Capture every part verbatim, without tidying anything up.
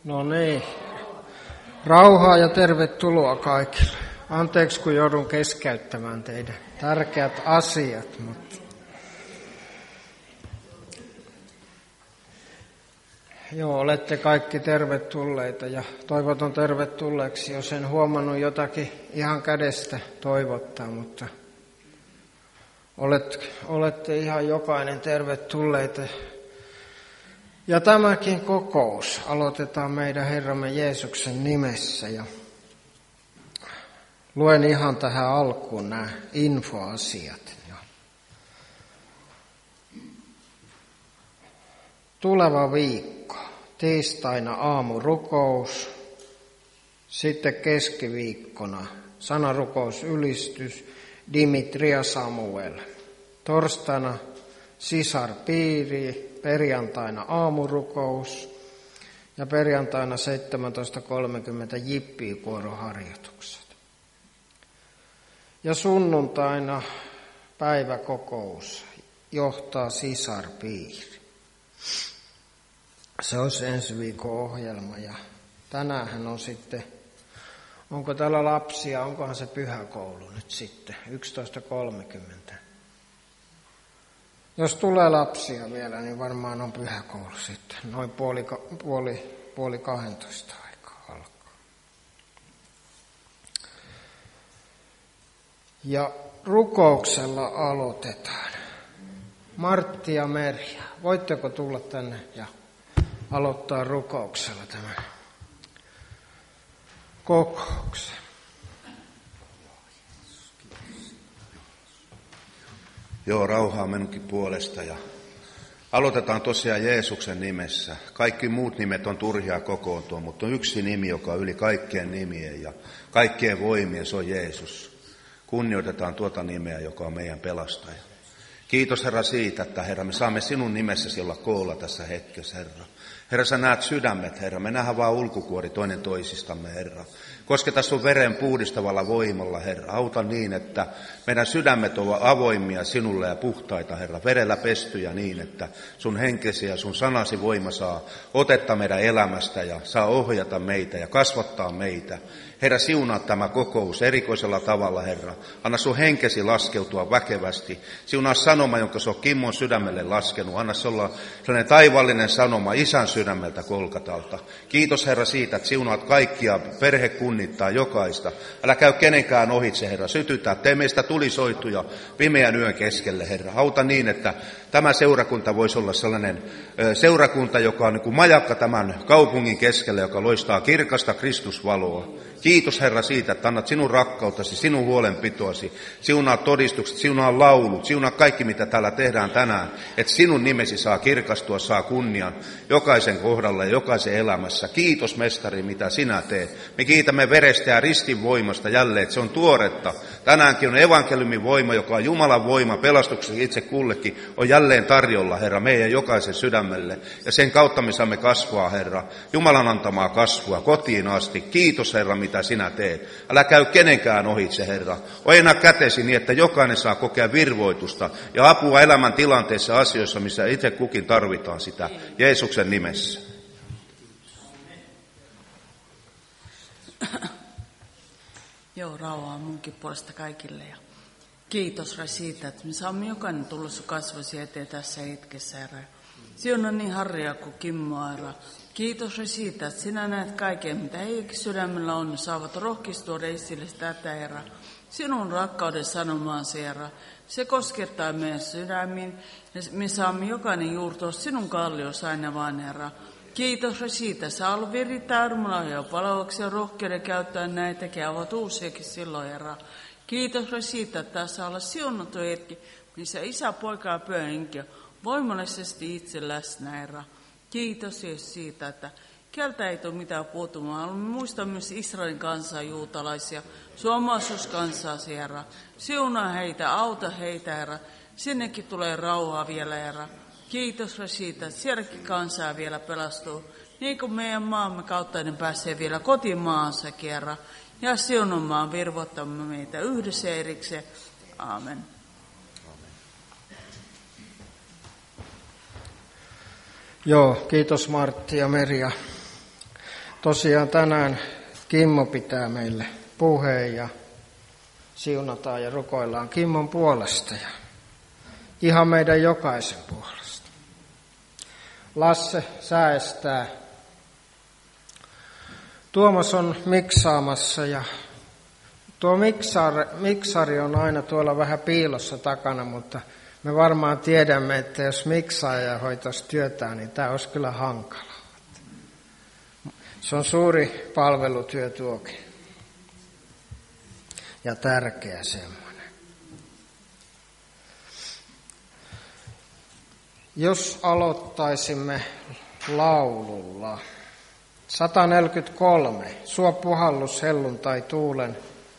No niin. Rauhaa ja tervetuloa kaikille. Anteeksi, kun joudun keskeyttämään teidän tärkeät asiat, mutta joo, olette kaikki tervetulleita ja toivotan tervetulleeksi, jos en huomannut jotakin ihan kädestä toivottaa, mutta olette, olette ihan jokainen tervetulleita. Ja tämäkin kokous aloitetaan meidän Herramme Jeesuksen nimessä ja luen ihan tähän alkuun nämä infoasiat. Tuleva viikko, tiistaina aamurukous, sitten keskiviikkona sanarukous-ylistys Dimitria Samuel, torstaina Sisar Piiri, perjantaina aamurukous ja perjantaina seitsemäntoista kolmekymmentä jippikuoroharjoitukset. Ja sunnuntaina päiväkokous johtaa Sisar Piiri. Se on ensi viikon ohjelma ja tänäänhän on sitten, onko täällä lapsia, onkohan se pyhäkoulu nyt sitten, yksitoista kolmekymmentä. Jos tulee lapsia vielä, niin varmaan on pyhäkoulu sitten, noin puoli, puoli, puoli kahdentoista aikaa alkaa. Ja rukouksella aloitetaan. Martti ja Merja, voitteko tulla tänne ja aloittaa rukouksella tämän kokouksen? Joo, rauhaa minunkin puolesta ja aloitetaan tosiaan Jeesuksen nimessä. Kaikki muut nimet on turhia kokoontua, mutta on yksi nimi, joka on yli kaikkien nimien ja kaikkien voimien, se on Jeesus. Kunnioitetaan tuota nimeä, joka on meidän pelastaja. Kiitos Herra siitä, että Herra, me saamme sinun nimessäsi olla koolla tässä hetkessä, Herra. Herra, sä näet sydämet, Herra. Me nähdään vaan ulkukuori toinen toisistamme, Herra. Kosketa sun veren puhdistavalla voimalla, Herra. Auta niin, että meidän sydämet ovat avoimia sinulle ja puhtaita, Herra. Verellä pestyjä niin, että sun henkesi ja sun sanasi voima saa otetta meidän elämästä ja saa ohjata meitä ja kasvattaa meitä. Herra, siunaa tämä kokous erikoisella tavalla, Herra. Anna sun henkesi laskeutua väkevästi. Siunaa sanoma, jonka se on Kimmon sydämelle laskenut. Anna se olla sellainen taivallinen sanoma Isän sydämeltä Kolkatalta. Kiitos, Herra, siitä, että siunaat kaikkia, perhe kunnittaa jokaista. Älä käy kenenkään ohitse, Herra. Sytytä, tee meistä tulisoituja pimeän yön keskelle, Herra. Auta niin, että tämä seurakunta voisi olla sellainen seurakunta, joka on niin kuin majakka tämän kaupungin keskelle, joka loistaa kirkasta Kristusvaloa. Kiitos, Herra, siitä, että annat sinun rakkautasi, sinun huolenpitoasi, siunaa todistukset, siunaa laulut, siunaa kaikki, mitä täällä tehdään tänään, että sinun nimesi saa kirkastua, saa kunnian jokaisen kohdalla ja jokaisen elämässä. Kiitos, Mestari, mitä sinä teet. Me kiitämme verestä ja ristin voimasta jälleen, että se on tuoretta. Tänäänkin on evankeliumin voima, joka on Jumalan voima, pelastuksen itse kullekin, on jälleen tarjolla, Herra, meidän jokaisen sydämelle. Ja sen kautta me saamme kasvaa, Herra, Jumalan antamaa kasvua kotiin asti. Kiitos, Herra, mitä sinä teet. Älä käy kenenkään ohitse, Herra. Ojenna kätesi niin, että jokainen saa kokea virvoitusta ja apua elämän tilanteissa asioissa, missä itse kukin tarvitaan sitä Jeesuksen nimessä. Joo, rauhaa munkin puolesta kaikille ja kiitos, Herra, siitä, että me saamme jokainen tulla sun kasvosi eteen tässä hetkessä, Herra. Sinun on niin harria kuin Kimmo, Herra. Kiitos siitä, että sinä näet kaiken, mitä heidänkin sydämellä on, saavat rohkistuoda esille tätä, Herra. Sinun rakkauden sanomaasi, Herra. Se koskettaa meidän sydämiin ja me saamme jokainen juurtua sinun kallios aina vaan, Herra. Kiitos siitä, sä haluat virittää armolla ja palveluksi ja rohkeuden käyttää näitäkin ja ovat uusiakin silloin, Herra. Kiitos siitä, että tässä olla siunattu hetki, missä Isä, Poika ja Pyhä Henki on voimallisesti itse läsnä, Herra. Kiitos Jeesus siitä, että kieltä ei tule mitään puutumaan. Haluamme muistaa myös Israelin kansaa, juutalaisia, suomalaisuuskansaa, Herra. Siunaa heitä, auta heitä, Herra. Sinnekin tulee rauhaa vielä, Herra. Kiitos siitä, että sielläkin kansaa vielä pelastuu. Niin kuin meidän maamme kautta ne pääsee vielä kotimaansa, Herra. Ja siunumaan virvoittamme meitä yhdessä erikseen. Aamen. Joo, kiitos Martti ja Merja. Tosiaan tänään Kimmo pitää meille puheen ja siunataan ja rukoillaan Kimmon puolesta ja ihan meidän jokaisen puolesta. Lasse säästää. Tuomas on miksaamassa ja tuo miksari, miksari on aina tuolla vähän piilossa takana, mutta me varmaan tiedämme, että jos miksaaja hoitaisi työtään, niin tämä olisi kyllä hankalaa. Se on suuri palvelutyö tuokin ja tärkeä semmoinen. Jos aloittaisimme laululla sata neljäkymmentäkolme, suo puhallus helluntai tuulen,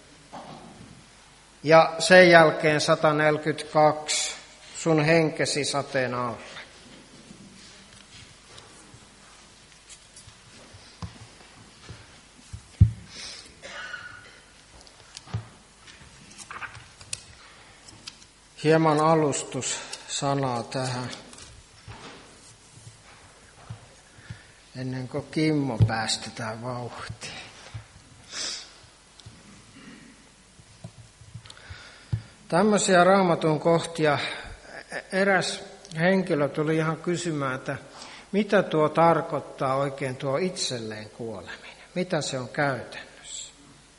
ja sen jälkeen sata neljäkymmentäkaksi, sun henkesi sateen alle. Hieman alustussanaa tähän, ennen kuin Kimmo päästetään vauhtiin. Tämmöisiä Raamatun kohtia eräs henkilö tuli ihan kysymään, että mitä tuo tarkoittaa oikein tuo itselleen kuoleminen, mitä se on käytännössä.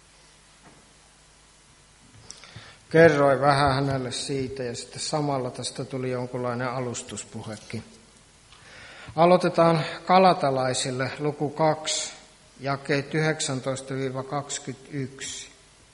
Kerroin vähän hänelle siitä ja sitten samalla tästä tuli jonkunlainen alustuspuhekin. Aloitetaan Galatalaisille luku kaksi, jakeet yhdeksäntoista kaksikymmentäyksi.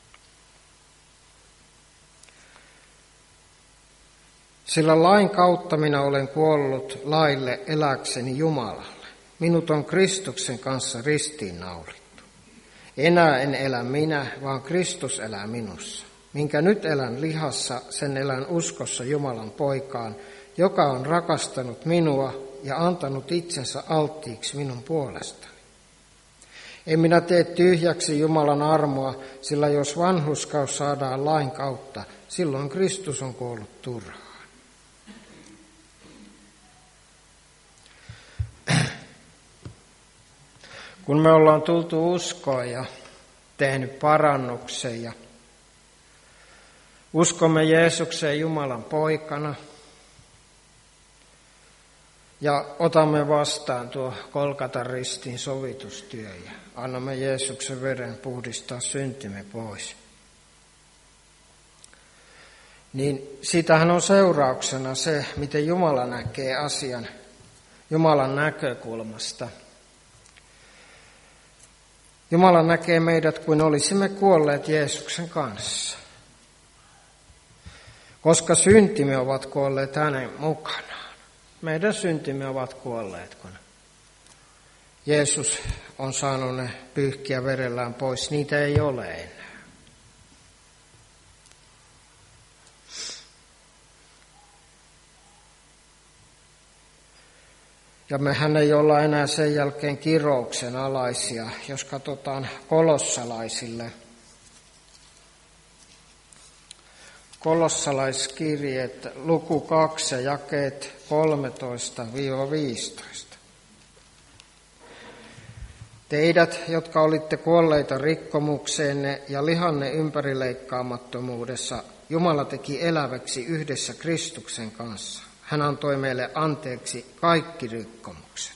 Sillä lain kautta minä olen kuollut laille eläkseni Jumalalle. Minut on Kristuksen kanssa ristiinnaulittu. Enää en elä minä, vaan Kristus elää minussa. Minkä nyt elän lihassa, sen elän uskossa Jumalan poikaan, joka on rakastanut minua ja antanut itsensä alttiiksi minun puolestani. En minä tee tyhjäksi Jumalan armoa, sillä jos vanhurskaus saadaan lain kautta, silloin Kristus on kuollut turhaan. Kun me ollaan tultu uskoon ja tehnyt parannuksen ja uskomme Jeesukseen Jumalan poikana ja otamme vastaan tuo Golgatan ristin sovitustyö ja annamme Jeesuksen veren puhdistaa syntimme pois, niin siitähän on seurauksena se, miten Jumala näkee asian Jumalan näkökulmasta. Jumala näkee meidät kuin olisimme kuolleet Jeesuksen kanssa, koska syntimme ovat kuolleet hänen mukanaan. Meidän syntimme ovat kuolleet, kun Jeesus on saanut ne pyyhkiä verellään pois. Niitä ei ole enää. Ja mehän ei olla enää sen jälkeen kirouksen alaisia, jos katsotaan kolossalaisille. Kolossalaiskirjeet, luku kaksi ja jakeet kolmetoista viisitoista. Teidät, jotka olitte kuolleita rikkomukseenne ja lihanne ympärileikkaamattomuudessa, Jumala teki eläväksi yhdessä Kristuksen kanssa. Hän antoi meille anteeksi kaikki rikkomukset.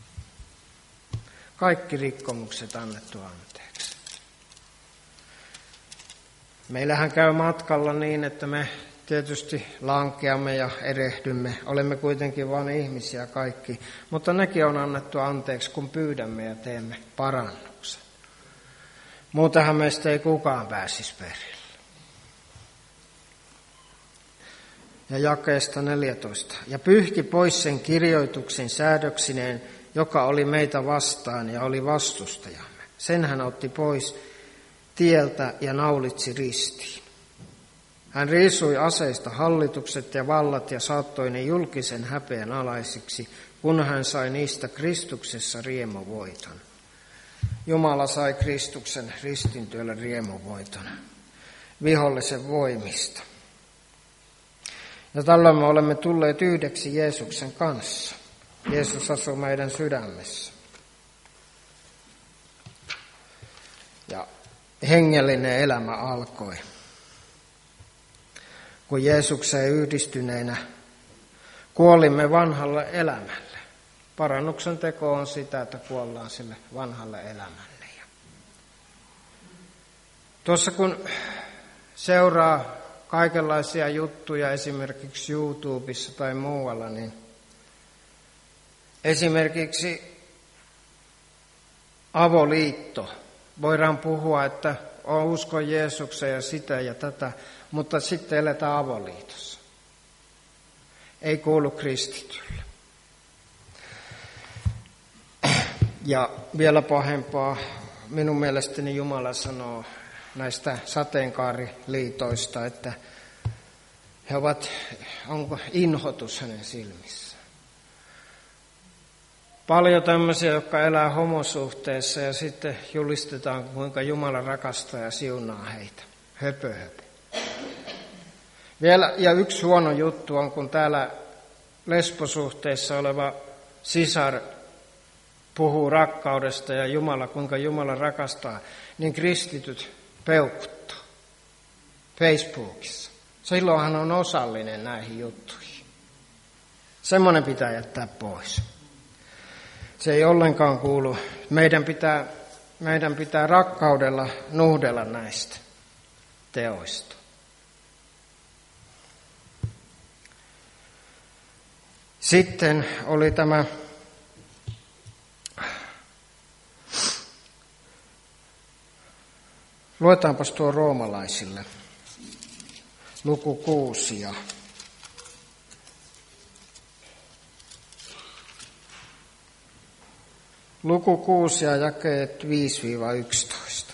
Kaikki rikkomukset annettu anteeksi. Meillähän käy matkalla niin, että me tietysti lankeamme ja erehdymme. Olemme kuitenkin vain ihmisiä kaikki, mutta nekin on annettu anteeksi, kun pyydämme ja teemme parannuksen. Muutenhan meistä ei kukaan pääsisi perille. Ja jakeesta neljätoista. Ja pyyhki pois sen kirjoituksen säädöksineen, joka oli meitä vastaan ja oli vastustajamme. Sen hän otti pois tieltä ja naulitsi ristiin. Hän riisui aseista hallitukset ja vallat ja saattoi ne julkisen häpeän alaisiksi, kun hän sai niistä Kristuksessa riemuvoiton. Jumala sai Kristuksen ristintyöllä riemuvoiton vihollisen voimista. Ja tällöin me olemme tulleet yhdeksi Jeesuksen kanssa. Jeesus asuu meidän sydämessä. ja hengellinen elämä alkoi. Kun Jeesukseen yhdistyneinä kuolimme vanhalle elämälle. Parannuksen teko on sitä, että kuollaan sille vanhalle elämälle. Tuossa kun seuraa kaikenlaisia juttuja esimerkiksi YouTubessa tai muualla, niin esimerkiksi avoliitto. Voidaan puhua, että on usko Jeesukseen ja sitä ja tätä, mutta sitten eletään avoliitossa. Ei kuulu kristitylle. Ja vielä pahempaa, minun mielestäni Jumala sanoo näistä sateenkaariliitoista, että he ovat, onko inhotus hänen silmissään. Paljon tämmöisiä, jotka elää homosuhteessa ja sitten julistetaan, kuinka Jumala rakastaa ja siunaa heitä. Höpö, höpö. Vielä, ja yksi huono juttu on, kun täällä lesbosuhteessa oleva sisar puhuu rakkaudesta ja Jumala, kuinka Jumala rakastaa, niin kristityt peukuttaa Facebookissa. Silloin hän on osallinen näihin juttuihin. Semmoinen pitää jättää pois. Se ei ollenkaan kuulu. Meidän pitää, meidän pitää rakkaudella nuhdella näistä teoista. Sitten oli tämä luetaanpas tuo roomalaisille, luku kuusi ja luku kuusi ja jakeet viisi yksitoista.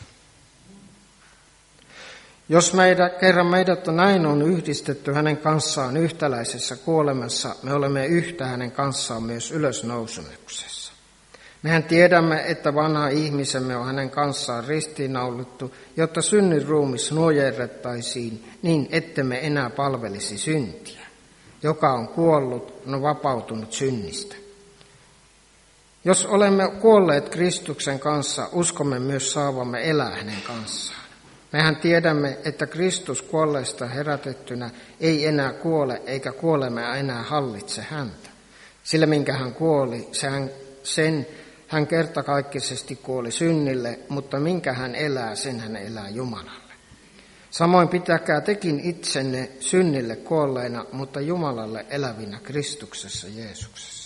Jos meidät, kerran meidät on näin on yhdistetty hänen kanssaan yhtäläisessä kuolemassa, me olemme yhtä hänen kanssaan myös ylösnousemuksessa. Mehän tiedämme, että vanha ihmisemme on hänen kanssaan ristiinnaulittu, jotta synnin ruumis nuojerrettaisiin niin, ettemme enää palvelisi syntiä. Joka on kuollut, on vapautunut synnistä. Jos olemme kuolleet Kristuksen kanssa, uskomme myös saavamme elää hänen kanssaan. Mehän tiedämme, että Kristus kuolleista herätettynä ei enää kuole, eikä kuolema enää hallitse häntä. Sillä minkä hän kuoli, sen, sen hän kertakaikkisesti kuoli synnille, mutta minkä hän elää, sen hän elää Jumalalle. Samoin pitäkää tekin itsenne synnille kuolleina, mutta Jumalalle elävinä Kristuksessa Jeesuksessa.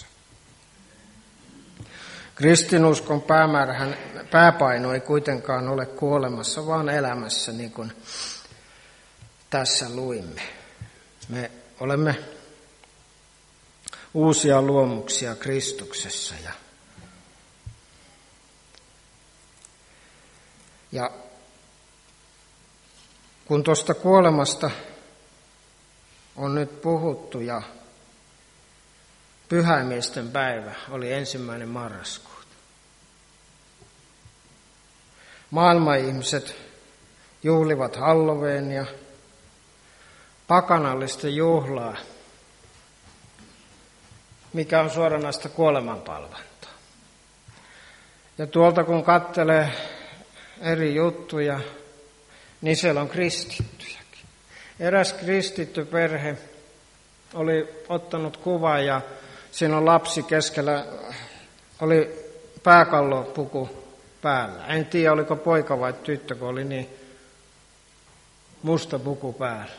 Kristinuskon päämäärä, pääpaino ei kuitenkaan ole kuolemassa, vaan elämässä, niin kuin tässä luimme. Me olemme uusia luomuksia Kristuksessa. Ja, ja kun tuosta kuolemasta on nyt puhuttu ja pyhäinmiesten päivä oli ensimmäinen marraskuuta. Maailman-ihmiset juhlivat Halloweenia, pakanallista juhlaa, mikä on suoranaista kuolemanpalvontaa. Ja tuolta kun katselee eri juttuja, niin siellä on kristittyjäkin. Eräs kristitty perhe oli ottanut kuvan ja siinä on lapsi keskellä, oli pääkallopuku päällä. En tiedä, oliko poika vai tyttö, kun oli niin musta puku päällä.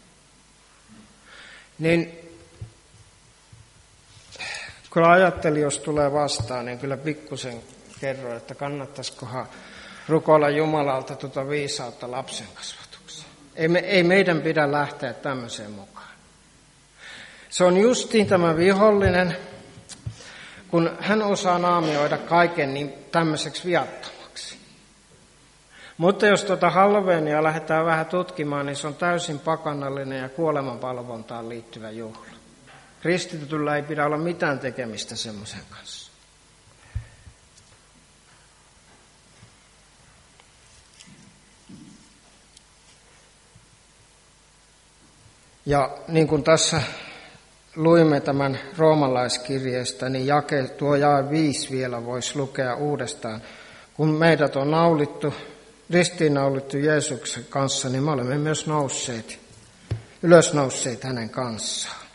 Niin kyllä ajattelin, jos tulee vastaan, niin kyllä pikkusen kerroin, että kannattaisikohan rukoilla Jumalalta tuota viisautta lapsen kasvatukseen. Ei, me, ei meidän pidä lähteä tämmöiseen mukaan. Se on justiin tämä vihollinen, kun hän osaa naamioida kaiken niin tämmöiseksi viattomaksi. Mutta jos tuota Halloweenia lähdetään vähän tutkimaan, niin se on täysin pakanallinen ja kuolemanpalvontaan liittyvä juhla. Kristityllä ei pidä olla mitään tekemistä semmoisen kanssa. Ja niin kuin tässä luimme tämän roomalaiskirjeestä, niin jake, tuo jae viisi vielä voisi lukea uudestaan. Kun meidät on naulittu ristiinnaulittu Jeesuksen kanssa, niin me olemme myös nousseet, ylösnousseet hänen kanssaan.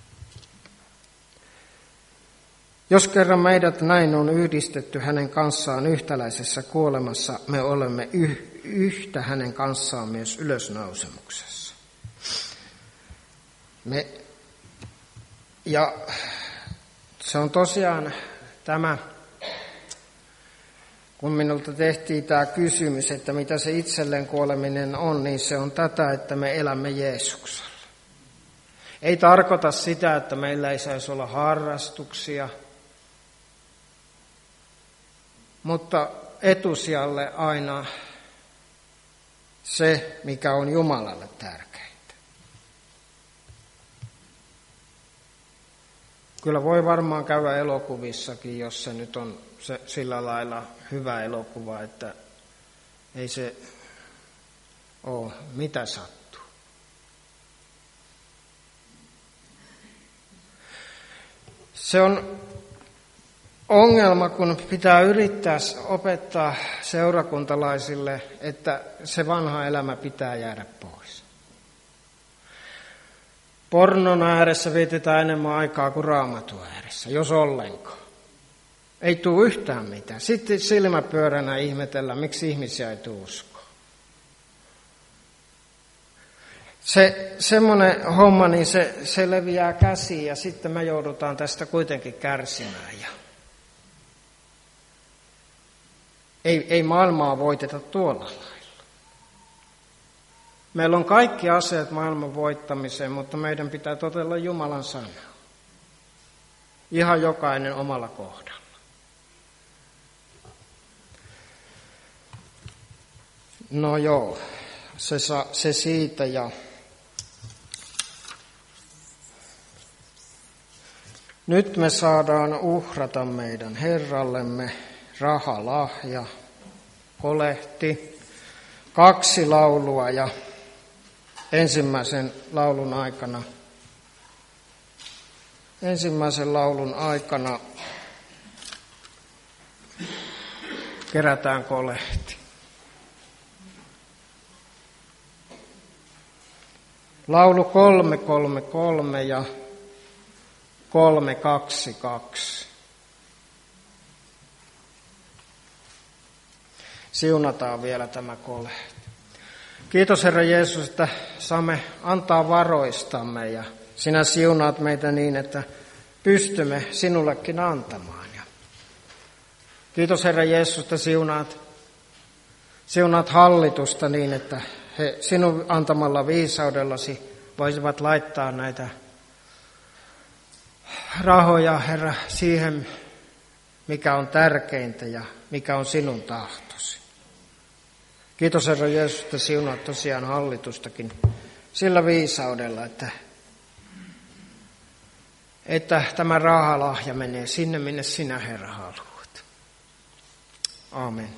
Jos kerran meidät näin on yhdistetty hänen kanssaan yhtäläisessä kuolemassa, me olemme yh- yhtä hänen kanssaan myös ylösnousemuksessa. Me, ja se on tosiaan tämä, kun minulta tehtiin tämä kysymys, että mitä se itselleen kuoleminen on, niin se on tätä, että me elämme Jeesuksella. Ei tarkoita sitä, että meillä ei saisi olla harrastuksia, mutta etusijalle aina se, mikä on Jumalalle tärkeintä. Kyllä voi varmaan käydä elokuvissakin, jos se nyt on se, sillä lailla hyvä elokuva, että ei se ole mitä sattuu. Se on ongelma, kun pitää yrittää opettaa seurakuntalaisille, että se vanha elämä pitää jäädä pois. Pornon ääressä vietetään enemmän aikaa kuin Raamatun ääressä, jos ollenkaan. Ei tule yhtään mitään. Sitten silmäpyöränä ihmetellään, miksi ihmisiä ei tule uskoa. Se semmoinen homma, niin se, se leviää käsiin ja sitten me joudutaan tästä kuitenkin kärsimään. Ja ei, ei maailmaa voiteta tuolla lailla. Meillä on kaikki aseet maailman voittamiseen, mutta meidän pitää totella Jumalan sanaa. Ihan jokainen omalla kohdalla. No joo, se, se siitä ja nyt me saadaan uhrata meidän Herrallemme rahalahja, kolehti, kaksi laulua ja ensimmäisen laulun aikana, ensimmäisen laulun aikana kerätään kolehti. Laulu kolme kolme kolme ja kolme kaksi kaksi. Siunataan vielä tämä kolehti. Kiitos Herra Jeesus, että saamme antaa varoistamme ja sinä siunaat meitä niin, että pystymme sinullekin antamaan. Ja kiitos Herra Jeesus, että siunaat, siunaat hallitusta niin, että he sinun antamalla viisaudellasi voisivat laittaa näitä rahoja, Herra, siihen, mikä on tärkeintä ja mikä on sinun tahtosi. Kiitos Herra Jeesus, että siunaat tosiaan hallitustakin sillä viisaudella, että, että tämä rahalahja menee sinne, minne sinä, Herra, haluat. Aamen.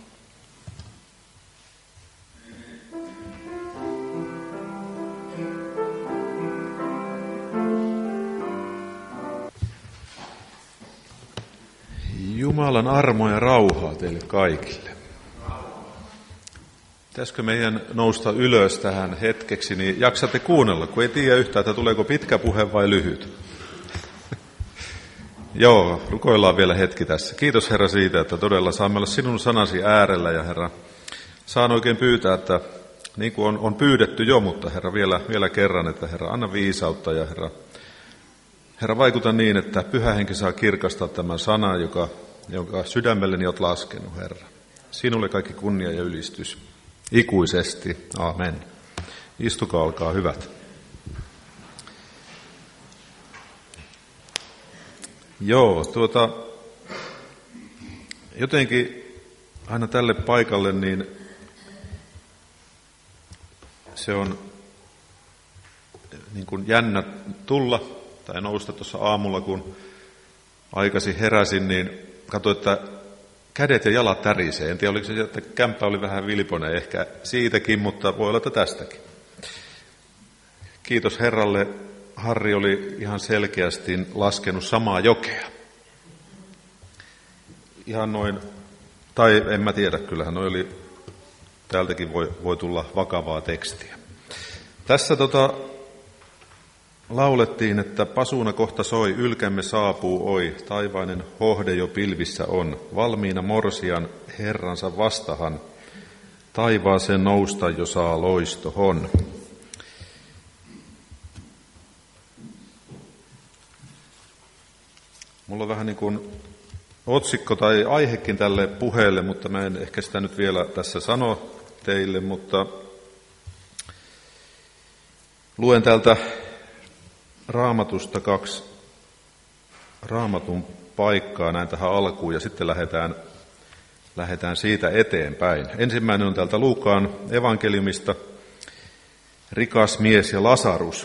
Jumalan armoa ja rauhaa teille kaikille. Pitäisikö meidän nousta ylös tähän hetkeksi, niin jaksatte kuunnella, kun ei tiedä yhtään, että tuleeko pitkä puhe vai lyhyt. Joo, rukoillaan vielä hetki tässä. Kiitos Herra siitä, että todella saamme olla sinun sanasi äärellä ja Herra, saan oikein pyytää, että niin kuin on, on pyydetty jo, mutta Herra vielä, vielä kerran, että Herra anna viisautta ja Herra, Herra vaikuta niin, että Pyhä Henki saa kirkastaa tämän sanan, joka, jonka sydämelleni olet laskenut, Herra. Sinulle kaikki kunnia ja ylistys. Ikuisesti. Aamen. Istukaa, olkaa hyvät. Joo, tuota, jotenkin aina tälle paikalle, niin se on niin kuin jännä tulla tai nousta tuossa aamulla, kun aikaisin heräsin, niin katsoin, että kädet ja jalat tärisee. En tiedä, oliko se, että kämppä oli vähän vilponen, ehkä siitäkin, mutta voi olla, että tästäkin. Kiitos Herralle. Harri oli ihan selkeästi laskenut samaa jokea. Ihan noin, tai en mä tiedä, kyllähän noi oli täältäkin voi, voi tulla vakavaa tekstiä. Tässä tota, laulettiin, että pasuuna kohta soi, ylkämme saapuu oi, taivainen hohde jo pilvissä on, valmiina morsian herransa vastahan, taivaaseen nousta jo saa loistohon. Mulla on vähän niin kuin otsikko tai aihekin tälle puheelle, mutta mä en ehkä sitä nyt vielä tässä sano teille, mutta luen täältä Raamatusta kaksi Raamatun paikkaa näin tähän alkuun ja sitten lähdetään, lähdetään siitä eteenpäin. Ensimmäinen on täältä Luukaan evankeliumista, rikas mies ja Lasarus.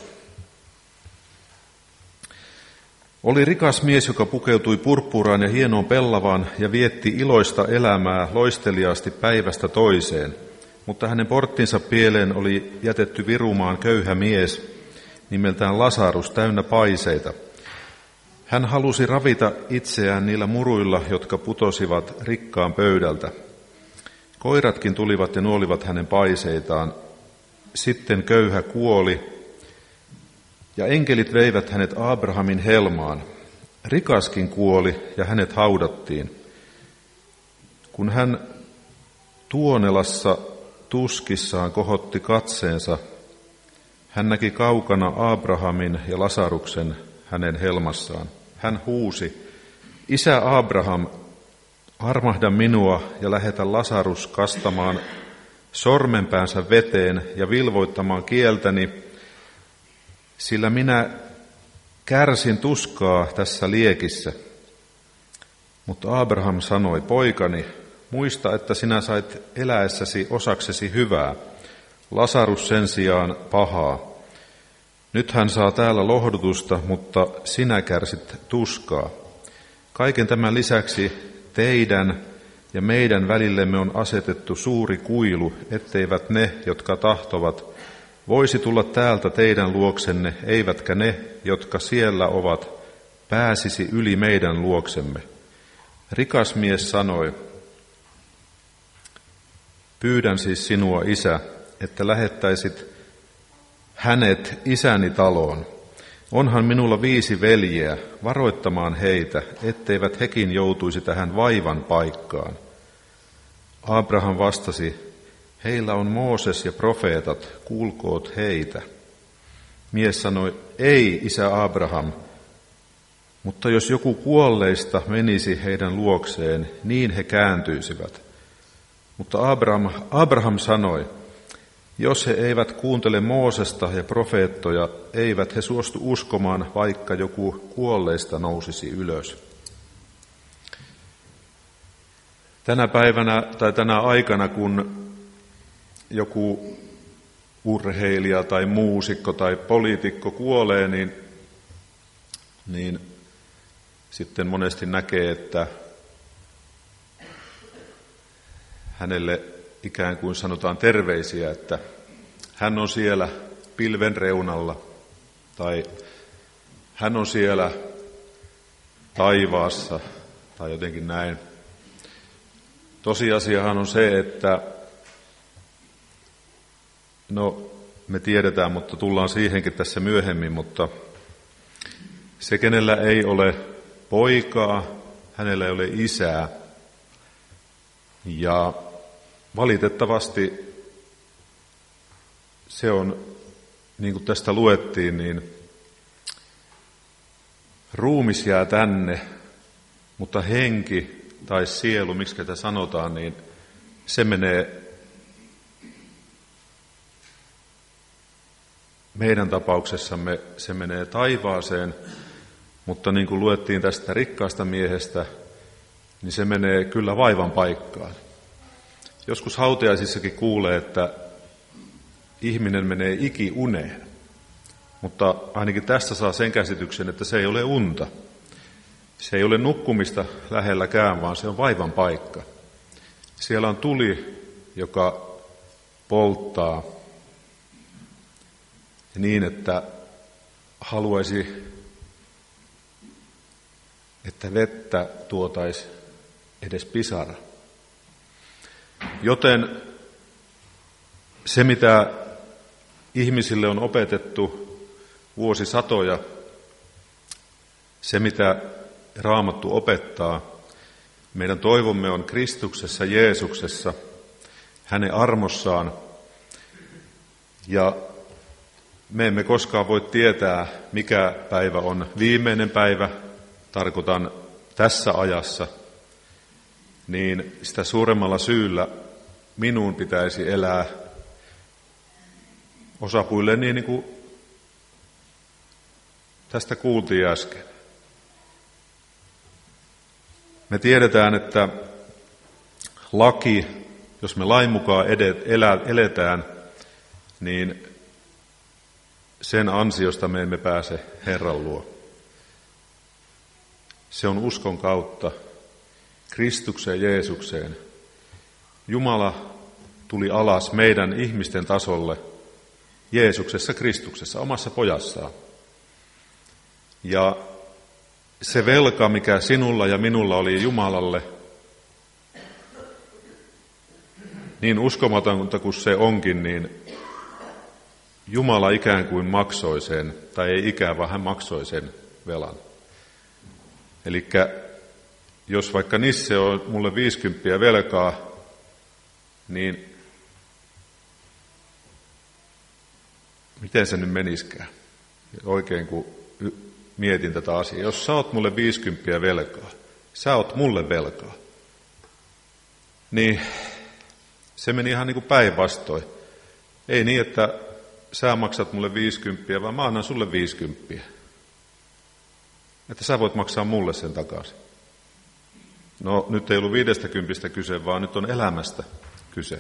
Oli rikas mies, joka pukeutui purppuraan ja hienoon pellavaan ja vietti iloista elämää loisteliaasti päivästä toiseen. Mutta hänen porttinsa pieleen oli jätetty virumaan köyhä mies, nimeltään Lasarus, täynnä paiseita. Hän halusi ravita itseään niillä muruilla, jotka putosivat rikkaan pöydältä. Koiratkin tulivat ja nuolivat hänen paiseitaan. Sitten köyhä kuoli, ja enkelit veivät hänet Abrahamin helmaan. Rikaskin kuoli, ja hänet haudattiin. Kun hän Tuonelassa tuskissaan kohotti katseensa, hän näki kaukana Abrahamin ja Lasaruksen hänen helmassaan. Hän huusi, Isä Abraham, armahda minua ja lähetä Lasarus kastamaan sormenpäänsä veteen ja vilvoittamaan kieltäni, sillä minä kärsin tuskaa tässä liekissä. Mutta Abraham sanoi, poikani, muista, että sinä sait eläessäsi osaksesi hyvää, Lasarus sen sijaan pahaa. Nyt hän saa täällä lohdutusta, mutta sinä kärsit tuskaa. Kaiken tämän lisäksi teidän ja meidän välillemme on asetettu suuri kuilu, etteivät ne, jotka tahtovat, voisi tulla täältä teidän luoksenne, eivätkä ne, jotka siellä ovat, pääsisi yli meidän luoksemme. Rikas mies sanoi, pyydän siis sinua, isä, että lähettäisit hänet isäni taloon. Onhan minulla viisi veljeä, varoittamaan heitä, etteivät hekin joutuisi tähän vaivan paikkaan. Abraham vastasi, heillä on Mooses ja profeetat, kuulkoot heitä. Mies sanoi, ei, isä Abraham, mutta jos joku kuolleista menisi heidän luokseen, niin he kääntyisivät. Mutta Abraham, Abraham sanoi, jos he eivät kuuntele Moosesta ja profeettoja, eivät he suostu uskomaan, vaikka joku kuolleista nousisi ylös. Tänä päivänä tai tänä aikana, kun joku urheilija tai muusikko tai poliitikko kuolee, niin, niin sitten monesti näkee, että hänelle ikään kuin sanotaan terveisiä, että hän on siellä pilven reunalla tai hän on siellä taivaassa tai jotenkin näin. Tosiasiahan on se, että no me tiedetään, mutta tullaan siihenkin tässä myöhemmin, mutta se, kenellä ei ole poikaa, hänellä ei ole isää. Ja valitettavasti se on, niin kuin tästä luettiin, niin ruumis jää tänne, mutta henki tai sielu, miksi tätä sanotaan, niin se menee meidän tapauksessamme, se menee taivaaseen, mutta niin kuin luettiin tästä rikkaasta miehestä, niin se menee kyllä vaivan paikkaan. Joskus hautajaisissakin kuulee, että ihminen menee ikiuneen, mutta ainakin tästä saa sen käsityksen, että se ei ole unta. Se ei ole nukkumista lähelläkään, vaan se on vaivan paikka. Siellä on tuli, joka polttaa niin, että haluaisi, että vettä tuotaisi edes pisara. Joten se, mitä ihmisille on opetettu vuosisatoja, se, mitä Raamattu opettaa, meidän toivomme on Kristuksessa, Jeesuksessa, hänen armossaan. Ja me emme koskaan voi tietää, mikä päivä on viimeinen päivä, tarkoitan tässä ajassa, niin sitä suuremmalla syyllä minun pitäisi elää osapuilleen niin, niin kuin tästä kuultiin äsken. Me tiedetään, että laki, jos me lain mukaan eletään, niin sen ansiosta me emme pääse Herran luo. Se on uskon kautta Kristukseen Jeesukseen. Jumala tuli alas meidän ihmisten tasolle Jeesuksessa Kristuksessa, omassa pojassaan. Ja se velka, mikä sinulla ja minulla oli Jumalalle, niin uskomatonta kuin se onkin, niin Jumala ikään kuin maksoi sen, tai ei ikään, vaan hän maksoi sen velan. Eli jos vaikka Nisse on mulle viisikymppiä velkaa, niin miten se nyt meniskään? Oikein kun mietin tätä asiaa. Jos sä oot mulle viisikymppiä velkaa, sä oot mulle velkaa, niin se meni ihan niin kuin päinvastoin. Ei niin, että sä maksat mulle viisikymppiä, vaan mä annan sulle viisikymppiä. Että sä voit maksaa mulle sen takaisin. No nyt ei ollut viidestäkympistä kyse, vaan nyt on elämästä kyse.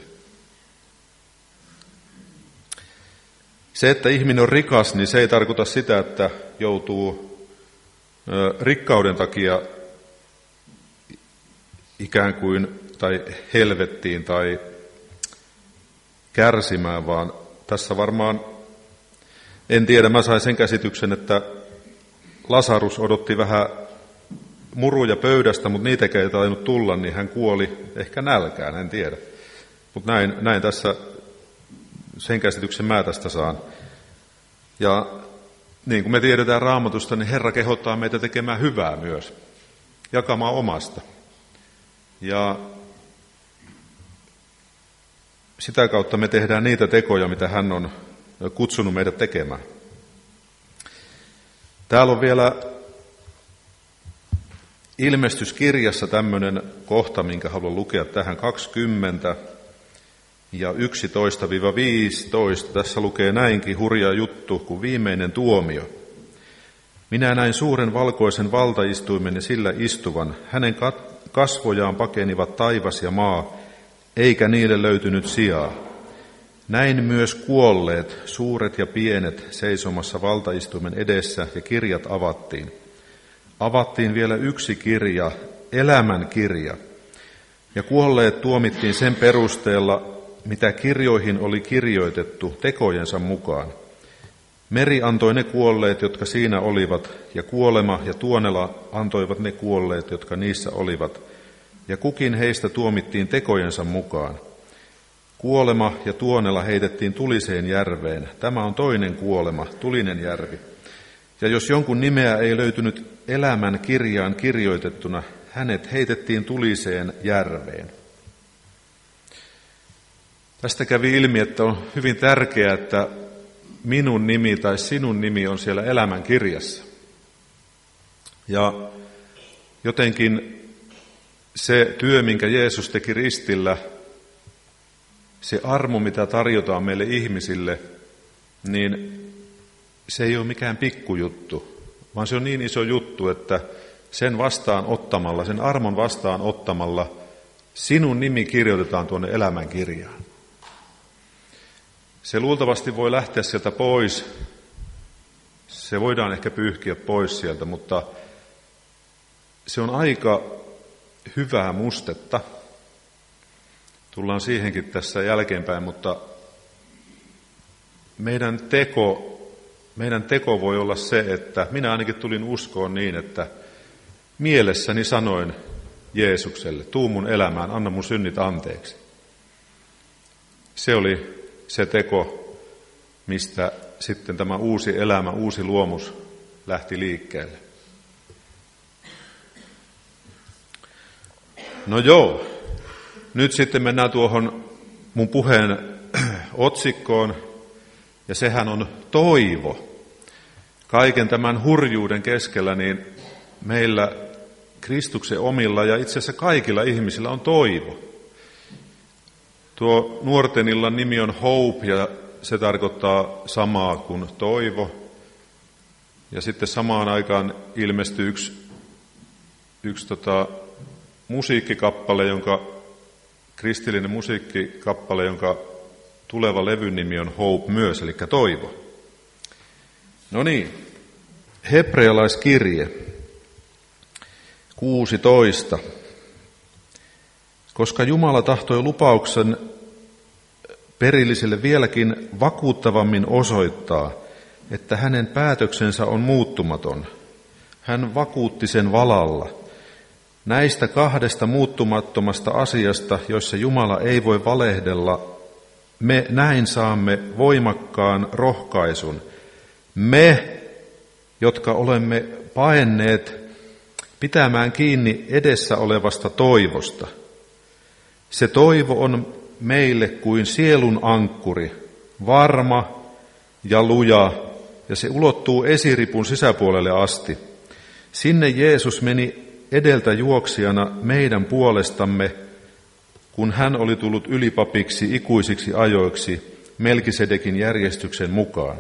Se, että ihminen on rikas, niin se ei tarkoita sitä, että joutuu rikkauden takia ikään kuin tai helvettiin tai kärsimään, vaan tässä varmaan, en tiedä, mä sain sen käsityksen, että Lasarus odotti vähän muruja pöydästä, mutta niitä ei tainnut tulla, niin hän kuoli ehkä nälkään, en tiedä. Mutta näin, näin tässä, sen käsityksen mä tästä saan. Ja niin kuin me tiedetään Raamatusta, niin Herra kehottaa meitä tekemään hyvää myös, jakamaan omasta. Ja sitä kautta me tehdään niitä tekoja, mitä hän on kutsunut meidät tekemään. Täällä on vielä ilmestyskirjassa tämmöinen kohta, minkä haluan lukea tähän kaksikymmentä ja yksitoista viisitoista. Tässä lukee näinkin hurja juttu kuin viimeinen tuomio. Minä näin suuren valkoisen valtaistuimen ja sillä istuvan. Hänen kasvojaan pakenivat taivas ja maa, eikä niille löytynyt sijaa. Näin myös kuolleet, suuret ja pienet, seisomassa valtaistuimen edessä, ja kirjat avattiin. Avattiin vielä yksi kirja, elämän kirja, ja kuolleet tuomittiin sen perusteella, mitä kirjoihin oli kirjoitettu tekojensa mukaan. Meri antoi ne kuolleet, jotka siinä olivat, ja kuolema ja tuonela antoivat ne kuolleet, jotka niissä olivat, ja kukin heistä tuomittiin tekojensa mukaan. Kuolema ja tuonela heitettiin tuliseen järveen. Tämä on toinen kuolema, tulinen järvi. Ja jos jonkun nimeä ei löytynyt elämän kirjaan kirjoitettuna, hänet heitettiin tuliseen järveen. Tästä kävi ilmi, että on hyvin tärkeää, että minun nimi tai sinun nimi on siellä elämän kirjassa. Ja jotenkin se työ, minkä Jeesus teki ristillä, se armo, mitä tarjotaan meille ihmisille, niin se ei ole mikään pikkujuttu, vaan se on niin iso juttu, että sen vastaan ottamalla, sen armon vastaan ottamalla, sinun nimi kirjoitetaan tuonne elämän kirjaan. Se luultavasti voi lähteä sieltä pois, se voidaan ehkä pyyhkiä pois sieltä, mutta se on aika hyvää mustetta. Tullaan siihenkin tässä jälkeenpäin, mutta meidän teko, meidän teko voi olla se, että minä ainakin tulin uskoon niin, että mielessäni sanoin Jeesukselle, tuu mun elämään, anna mun synnit anteeksi. Se oli se teko, mistä sitten tämä uusi elämä, uusi luomus lähti liikkeelle. No joo, nyt sitten mennään tuohon mun puheen otsikkoon, ja sehän on toivo. Kaiken tämän hurjuuden keskellä niin meillä Kristuksen omilla ja itse asiassa kaikilla ihmisillä on toivo. Tuo nuorten illan nimi on Hope, ja se tarkoittaa samaa kuin toivo. Ja sitten samaan aikaan ilmestyi yksi, yksi tota, musiikkikappale, jonka, kristillinen musiikkikappale, jonka tuleva levyn nimi on Hope myös, eli toivo. No niin, hebrealaiskirje kuusitoista. Koska Jumala tahtoi lupauksen perillisille vieläkin vakuuttavammin osoittaa, että hänen päätöksensä on muuttumaton, hän vakuutti sen valalla. Näistä kahdesta muuttumattomasta asiasta, joissa Jumala ei voi valehdella, me näin saamme voimakkaan rohkaisun. Me, jotka olemme paenneet pitämään kiinni edessä olevasta toivosta. Se toivo on meille kuin sielun ankkuri, varma ja luja, ja se ulottuu esiripun sisäpuolelle asti. Sinne Jeesus meni edeltä juoksijana meidän puolestamme, kun hän oli tullut ylipapiksi ikuisiksi ajoiksi Melkisedekin järjestyksen mukaan.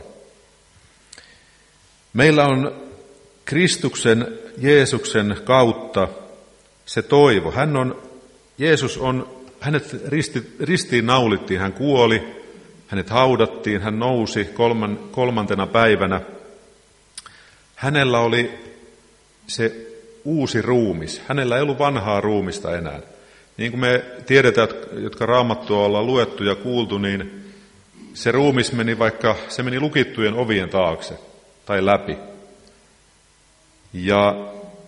Meillä on Kristuksen, Jeesuksen kautta se toivo. Hän on, Jeesus on, hänet risti, ristiin naulittiin, hän kuoli, hänet haudattiin, hän nousi kolman, kolmantena päivänä. Hänellä oli se uusi ruumis. Hänellä ei ollut vanhaa ruumista enää. Niin kuin me tiedetään, jotka Raamattua ollaan luettu ja kuultu, niin se ruumis meni vaikka, se meni lukittujen ovien taakse tai läpi. Ja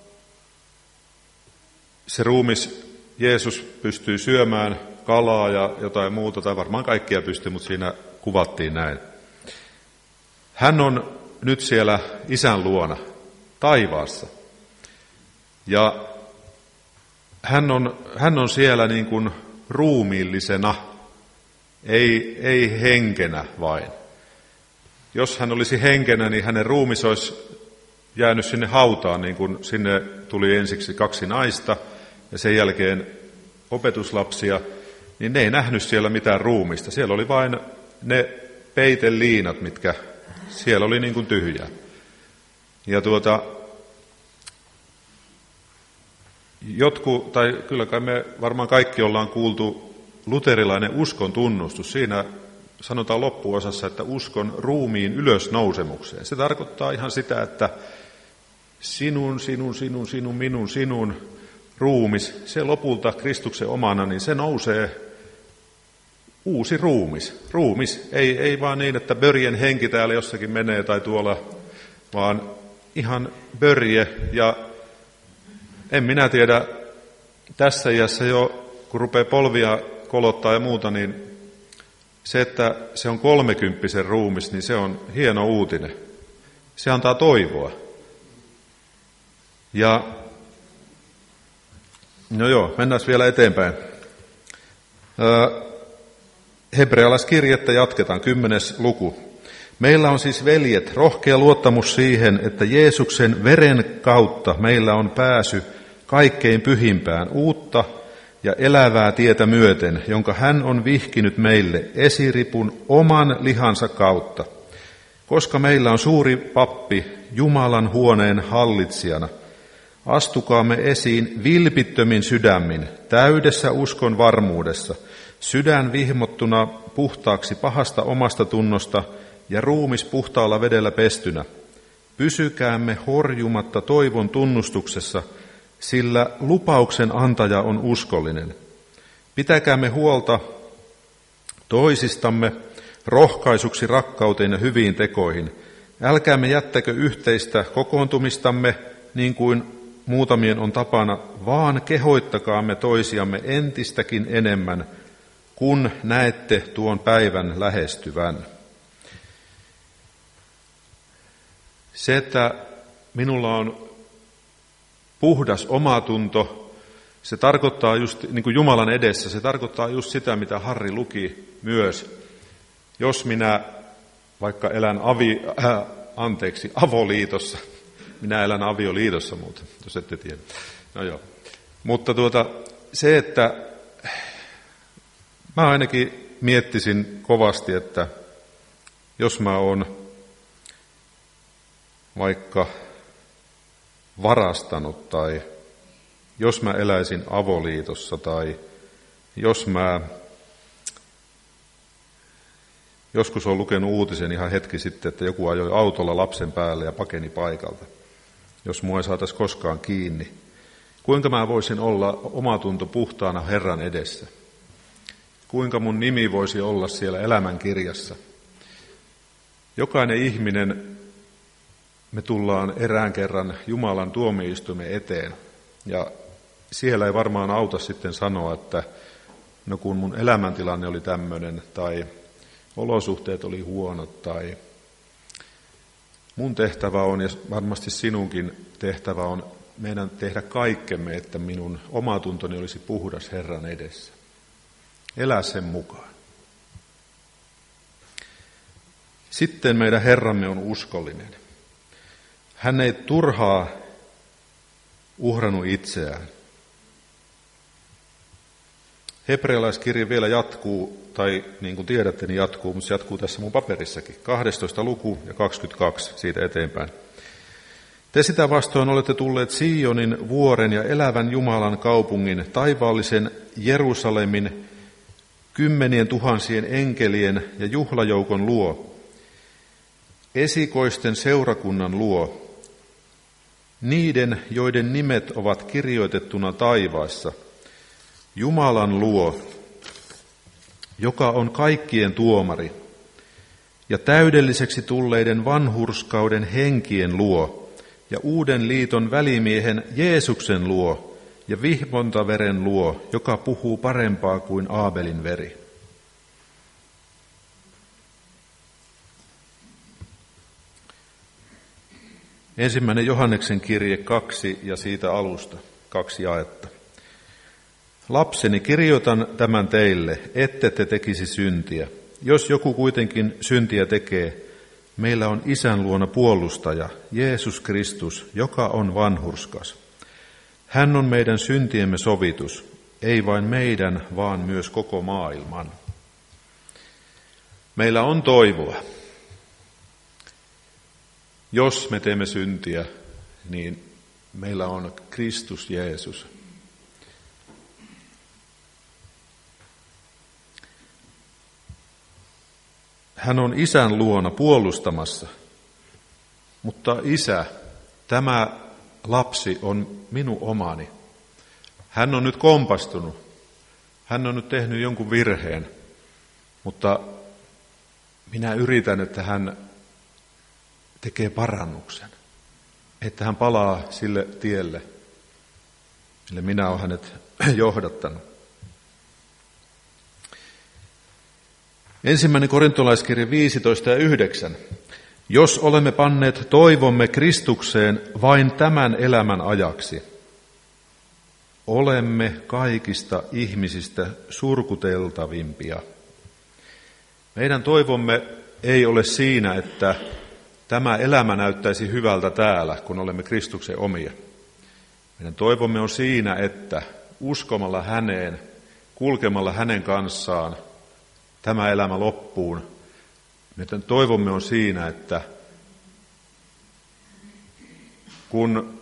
se ruumis, Jeesus pystyi syömään kalaa ja jotain muuta, tai varmaan kaikkia pystyi, mutta siinä kuvattiin näin. Hän on nyt siellä Isän luona, taivaassa. Ja hän on, hän on siellä niin kuin ruumiillisena, ei, ei henkenä vain. Jos hän olisi henkenä, niin hänen ruumis olisi jäänyt sinne hautaan, niin kuin sinne tuli ensiksi kaksi naista ja sen jälkeen opetuslapsia, niin ne ei nähnyt siellä mitään ruumista. Siellä oli vain ne peiteliinat, mitkä siellä oli niin kuin tyhjää. Ja tuota, jotkut, tai kyllä kai me varmaan kaikki ollaan kuultu luterilainen uskon tunnustus. Siinä sanotaan loppuosassa, että uskon ruumiin ylösnousemukseen. Se tarkoittaa ihan sitä, että sinun, sinun, sinun, sinun, minun, sinun ruumis, se lopulta Kristuksen omana, niin se nousee uusi ruumis. Ruumis, ei, ei vaan niin, että börjen henki täällä jossakin menee tai tuolla, vaan ihan börje. Ja en minä tiedä, tässä iässä jo, kun rupeaa polvia kolottaa ja muuta, niin se, että se on kolmekymppisen ruumis, niin se on hieno uutinen. Se antaa toivoa. Ja no joo, mennään vielä eteenpäin. Hebrealaiskirjettä jatketaan, kymmenes luku. Meillä on siis, veljet, rohkea luottamus siihen, että Jeesuksen veren kautta meillä on pääsy kaikkein pyhimpään, uutta ja elävää tietä myöten, jonka hän on vihkinyt meille esiripun oman lihansa kautta. Koska meillä on suuri pappi Jumalan huoneen hallitsijana, astukaamme esiin vilpittömin sydämin, täydessä uskon varmuudessa, sydän vihmottuna puhtaaksi pahasta omasta tunnosta ja ruumis puhtaalla vedellä pestynä. Pysykäämme horjumatta toivon tunnustuksessa, sillä lupauksen antaja on uskollinen. Pitäkäämme huolta toisistamme rohkaisuksi rakkauteen ja hyviin tekoihin. Älkäämme jättäkö yhteistä kokoontumistamme niin kuin muutamien on tapana, vaan kehoittakaamme toisiamme entistäkin enemmän, kun näette tuon päivän lähestyvän. Se, että minulla on puhdas omatunto, se tarkoittaa just niin kuin Jumalan edessä, se tarkoittaa just sitä, mitä Harri luki myös. Jos minä vaikka elän avi, äh, anteeksi, avoliitossa, minä elän avioliitossa muuten, jos ette tiedä. No joo. Mutta tuota, se, että mä ainakin miettisin kovasti, että jos mä oon vaikka varastanut tai jos mä eläisin avoliitossa tai jos mä joskus olen lukenut uutisen ihan hetki sitten, että joku ajoi autolla lapsen päälle ja pakeni paikalta, jos mua ei saataisi koskaan kiinni. Kuinka mä voisin olla omatunto puhtaana Herran edessä? Kuinka mun nimi voisi olla siellä elämänkirjassa? Jokainen ihminen, me tullaan erään kerran Jumalan tuomioistuimen eteen. Ja siellä ei varmaan auta sitten sanoa, että no kun mun elämäntilanne oli tämmöinen, tai olosuhteet oli huonot, tai mun tehtävä on, ja varmasti sinunkin tehtävä on, meidän tehdä kaikkemme, että minun omatuntoni olisi puhdas Herran edessä. Elää sen mukaan. Sitten meidän Herramme on uskollinen. Hän ei turhaa uhrannut itseään. Hebrealaiskirja vielä jatkuu, tai niin kuin tiedätte, niin jatkuu, mutta se jatkuu tässä mun paperissakin. kahdestoista luku ja kaksikymmentäkaksi siitä eteenpäin. Te sitä vastoin olette tulleet Sionin vuoren ja elävän Jumalan kaupungin, taivaallisen Jerusalemin, kymmenien tuhansien enkelien ja juhlajoukon luo, esikoisten seurakunnan luo, niiden, joiden nimet ovat kirjoitettuna taivaassa, Jumalan luo, joka on kaikkien tuomari, ja täydelliseksi tulleiden vanhurskauden henkien luo, ja uuden liiton välimiehen Jeesuksen luo, ja vihmontaveren luo, joka puhuu parempaa kuin Aabelin veri. Ensimmäinen Johanneksen kirje kaksi ja siitä alusta, kaksi jaetta. Lapseni, kirjoitan tämän teille, ette te tekisi syntiä. Jos joku kuitenkin syntiä tekee, meillä on Isän luona puolustaja, Jeesus Kristus, joka on vanhurskas. Hän on meidän syntiemme sovitus, ei vain meidän, vaan myös koko maailman. Meillä on toivoa. Jos me teemme syntiä, niin meillä on Kristus Jeesus. Hän on Isän luona puolustamassa, mutta Isä, tämä lapsi on minun omani. Hän on nyt kompastunut, hän on nyt tehnyt jonkun virheen, mutta minä yritän, että hän tekee parannuksen, että hän palaa sille tielle, mille minä olen hänet johdattanut. Ensimmäinen korintolaiskirja viisitoista ja yhdeksän. Jos olemme panneet toivomme Kristukseen vain tämän elämän ajaksi, olemme kaikista ihmisistä surkuteltavimpia. Meidän toivomme ei ole siinä, että tämä elämä näyttäisi hyvältä täällä, kun olemme Kristuksen omia. Meidän toivomme on siinä, että uskomalla häneen, kulkemalla hänen kanssaan, tämä elämä loppuun. Meidän toivomme on siinä, että kun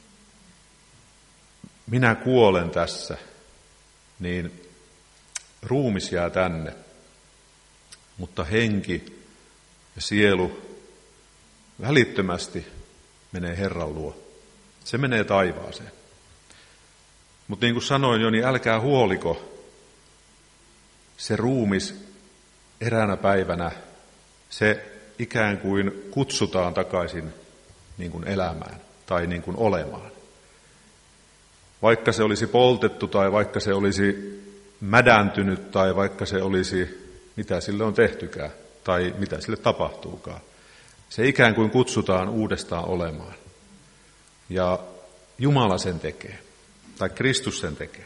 minä kuolen tässä, niin ruumis jää tänne, mutta henki ja sielu välittömästi menee Herran luo. Se menee taivaaseen. Mutta niin kuin sanoin jo, niin älkää huoliko, se ruumis eräänä päivänä, se ikään kuin kutsutaan takaisin niin kuin elämään tai niin kuin olemaan. Vaikka se olisi poltettu tai vaikka se olisi mädäntynyt tai vaikka se olisi, mitä sille on tehtykään tai mitä sille tapahtuukaan. Se ikään kuin kutsutaan uudestaan olemaan. Ja Jumala sen tekee, tai Kristus sen tekee.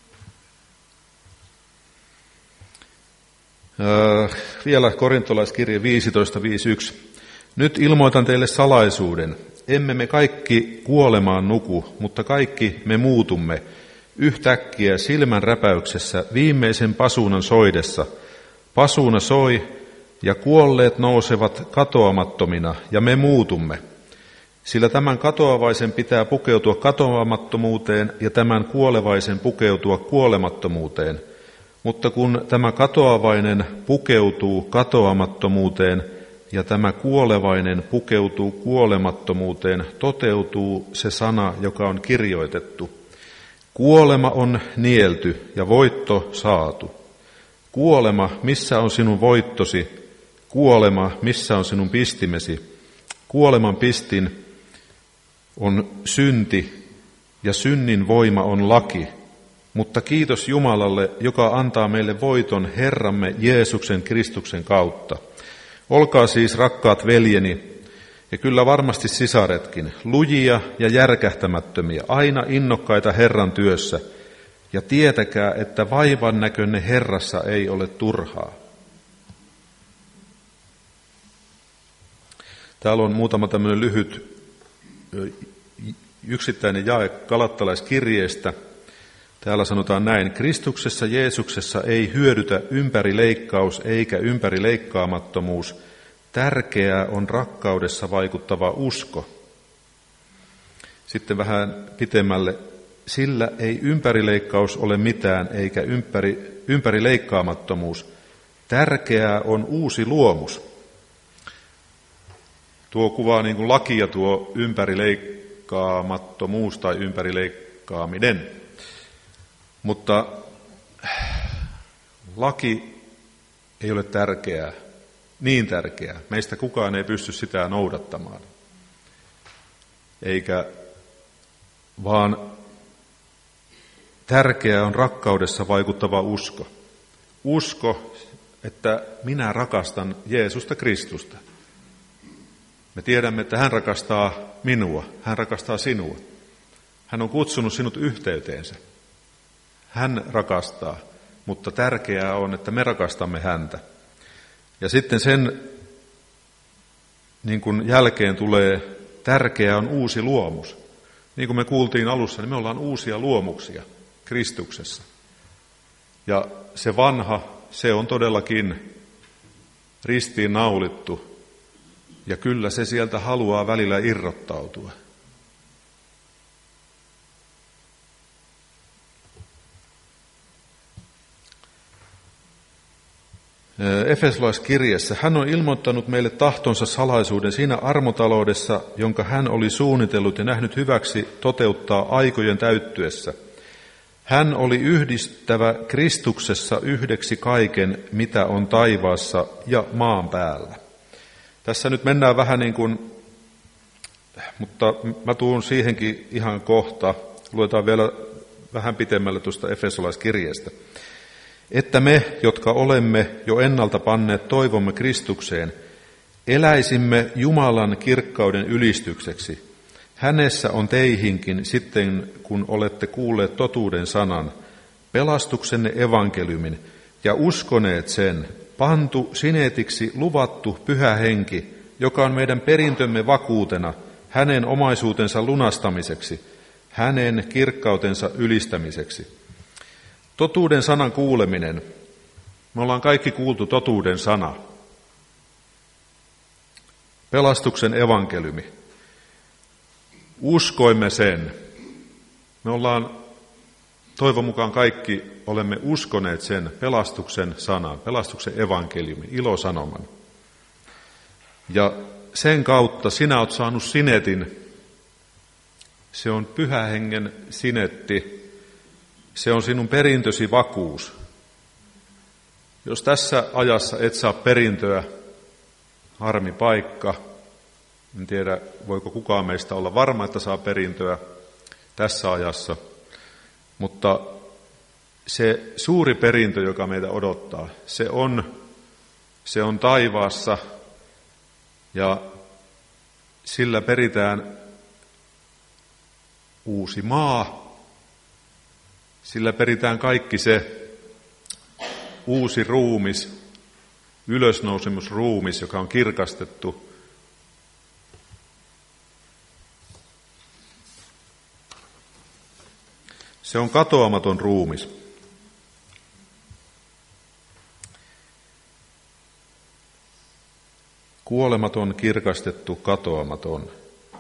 Öö, vielä korintolaiskirje viisitoista viisitoista. Nyt ilmoitan teille salaisuuden. Emme me kaikki kuolemaan nuku, mutta kaikki me muutumme yhtäkkiä silmän räpäyksessä viimeisen pasuunan soidessa. Pasuuna soi ja kuolleet nousevat katoamattomina ja me muutumme. Sillä tämän katoavaisen pitää pukeutua katoamattomuuteen ja tämän kuolevaisen pukeutua kuolemattomuuteen. Mutta kun tämä katoavainen pukeutuu katoamattomuuteen ja tämä kuolevainen pukeutuu kuolemattomuuteen, toteutuu se sana, joka on kirjoitettu. Kuolema on nielty ja voitto saatu. Kuolema, missä on sinun voittosi? Kuolema, missä on sinun pistimesi? Kuoleman pistin on synti ja synnin voima on laki. Mutta kiitos Jumalalle, joka antaa meille voiton Herramme Jeesuksen Kristuksen kautta. Olkaa siis, rakkaat veljeni, ja kyllä varmasti sisaretkin, lujia ja järkähtämättömiä, aina innokkaita Herran työssä, ja tietäkää, että vaivan näkönne Herrassa ei ole turhaa. Täällä on muutama tämmöinen lyhyt yksittäinen jae Galattalaiskirjeestä. Täällä sanotaan näin: Kristuksessa Jeesuksessa ei hyödytä ympärileikkaus eikä ympärileikkaamattomuus. Tärkeää on rakkaudessa vaikuttava usko. Sitten vähän pitemmälle: sillä ei ympärileikkaus ole mitään eikä ympäri, ympärileikkaamattomuus. Tärkeää on uusi luomus. Tuo kuvaa niin kuin lakia tuo ympärileikkaamattomuus tai ympärileikkaaminen. Mutta laki ei ole tärkeää, niin tärkeää. Meistä kukaan ei pysty sitä noudattamaan. Eikä, vaan tärkeää on rakkaudessa vaikuttava usko. Usko, että minä rakastan Jeesusta Kristusta. Me tiedämme, että hän rakastaa minua, hän rakastaa sinua. Hän on kutsunut sinut yhteyteensä. Hän rakastaa, mutta tärkeää on, että me rakastamme häntä. Ja sitten sen niin kuin jälkeen tulee, tärkeää on uusi luomus. Niin kuin me kuultiin alussa, niin me ollaan uusia luomuksia Kristuksessa. Ja se vanha, se on todellakin ristiin naulittu. Ja kyllä se sieltä haluaa välillä irrottautua. Efesolaiskirjeessä hän on ilmoittanut meille tahtonsa salaisuuden siinä armotaloudessa, jonka hän oli suunnitellut ja nähnyt hyväksi toteuttaa aikojen täyttyessä. Hän oli yhdistävä Kristuksessa yhdeksi kaiken, mitä on taivaassa ja maan päällä. Tässä nyt mennään vähän niin kuin, mutta mä tuun siihenkin ihan kohta. Luetaan vielä vähän pitemmälle tuosta Efesolaiskirjeestä. Että me, jotka olemme jo ennalta panneet toivomme Kristukseen, eläisimme Jumalan kirkkauden ylistykseksi. Hänessä on teihinkin sitten, kun olette kuulleet totuuden sanan, pelastuksenne evankeliumin ja uskoneet sen, pantu sineetiksi luvattu pyhä henki, joka on meidän perintömme vakuutena, hänen omaisuutensa lunastamiseksi, hänen kirkkautensa ylistämiseksi. Totuuden sanan kuuleminen. Me ollaan kaikki kuultu totuuden sana. Pelastuksen evankeliumi. Uskoimme sen. Me ollaan, toivon mukaan kaikki olemme uskoneet sen pelastuksen sanan, pelastuksen evankeliumin, ilosanoman. Ja sen kautta sinä olet saanut sinetin. Se on pyhä hengen sinetti. Se on sinun perintösi vakuus. Jos tässä ajassa et saa perintöä, harmi paikka. En tiedä, voiko kukaan meistä olla varma, että saa perintöä tässä ajassa. Mutta se suuri perintö, joka meitä odottaa, se on, se on taivaassa ja sillä peritään uusi maa, sillä peritään kaikki se uusi ruumis, ylösnousemusruumis, joka on kirkastettu. Se on katoamaton ruumis. Kuolematon, kirkastettu, katoamaton.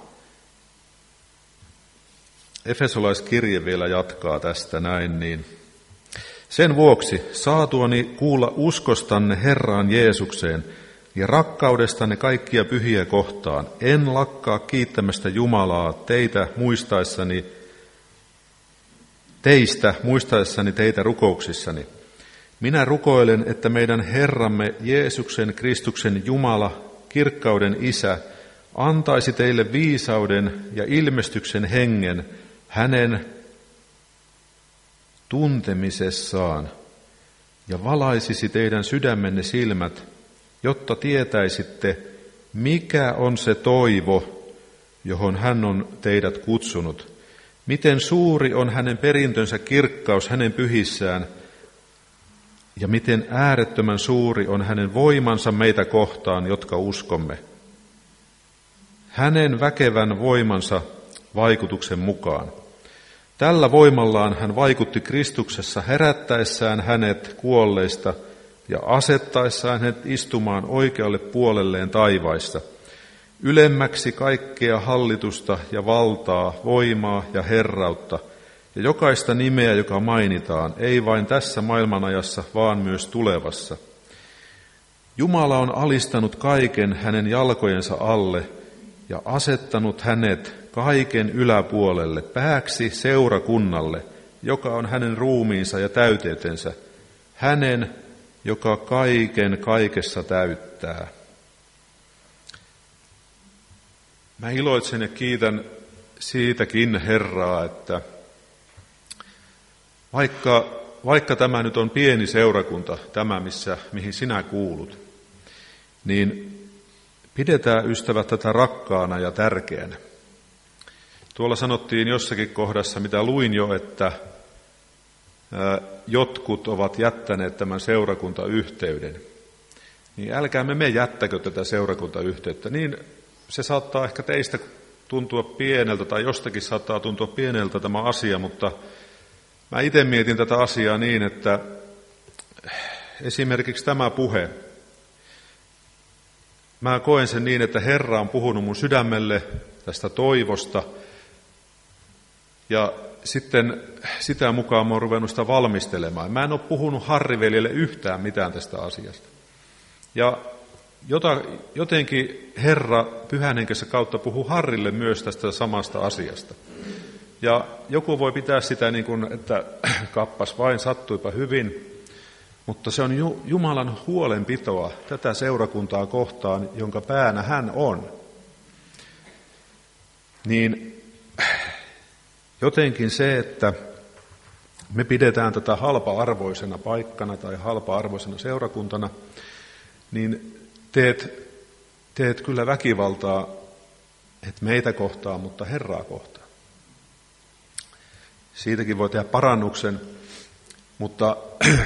Efesolaiskirje vielä jatkaa tästä näin, niin sen vuoksi saatuani kuulla uskostanne Herraan Jeesukseen ja rakkaudestanne kaikkia pyhiä kohtaan, en lakkaa kiittämästä Jumalaa teitä muistaessani, teistä muistaessani teitä rukouksissani. Minä rukoilen, että meidän Herramme Jeesuksen Kristuksen Jumala, kirkkauden Isä, antaisi teille viisauden ja ilmestyksen hengen hänen tuntemisessaan ja valaisisi teidän sydämenne silmät, jotta tietäisitte, mikä on se toivo, johon hän on teidät kutsunut, miten suuri on hänen perintönsä kirkkaus hänen pyhissään ja miten äärettömän suuri on hänen voimansa meitä kohtaan, jotka uskomme. Hänen väkevän voimansa vaikutuksen mukaan. Tällä voimallaan hän vaikutti Kristuksessa herättäessään hänet kuolleista ja asettaessaan hänet istumaan oikealle puolelleen taivaissa, ylemmäksi kaikkea hallitusta ja valtaa, voimaa ja herrautta, ja jokaista nimeä, joka mainitaan, ei vain tässä maailmanajassa, vaan myös tulevassa. Jumala on alistanut kaiken hänen jalkojensa alle ja asettanut hänet kaiken yläpuolelle, pääksi seurakunnalle, joka on hänen ruumiinsa ja täyteytensä, hänen, joka kaiken kaikessa täyttää. Mä iloitsen ja kiitän siitäkin Herraa, että vaikka, vaikka tämä nyt on pieni seurakunta, tämä missä, mihin sinä kuulut, niin pidetään ystävät tätä rakkaana ja tärkeänä. Tuolla sanottiin jossakin kohdassa, mitä luin jo, että jotkut ovat jättäneet tämän seurakuntayhteyden. Niin älkäämme me jättäkö tätä seurakuntayhteyttä. Niin se saattaa ehkä teistä tuntua pieneltä tai jostakin saattaa tuntua pieneltä tämä asia, mutta mä itse mietin tätä asiaa niin, että esimerkiksi tämä puhe, mä koen sen niin, että Herra on puhunut mun sydämelle tästä toivosta, ja sitten sitä mukaan mä oon ruvennut sitä valmistelemaan. Mä en ole puhunut Harri-veljelle yhtään mitään tästä asiasta. Ja jota, jotenkin Herra Pyhän Henkensä kautta puhuu Harrille myös tästä samasta asiasta. Ja joku voi pitää sitä niin kuin, että kappas vain, sattuipa hyvin, mutta se on Jumalan huolenpitoa tätä seurakuntaa kohtaan, jonka päänä hän on. Niin jotenkin se, että me pidetään tätä halpa-arvoisena paikkana tai halpa-arvoisena seurakuntana, niin teet, teet kyllä väkivaltaa, et meitä kohtaan, mutta Herraa kohtaan. Siitäkin voi tehdä parannuksen, mutta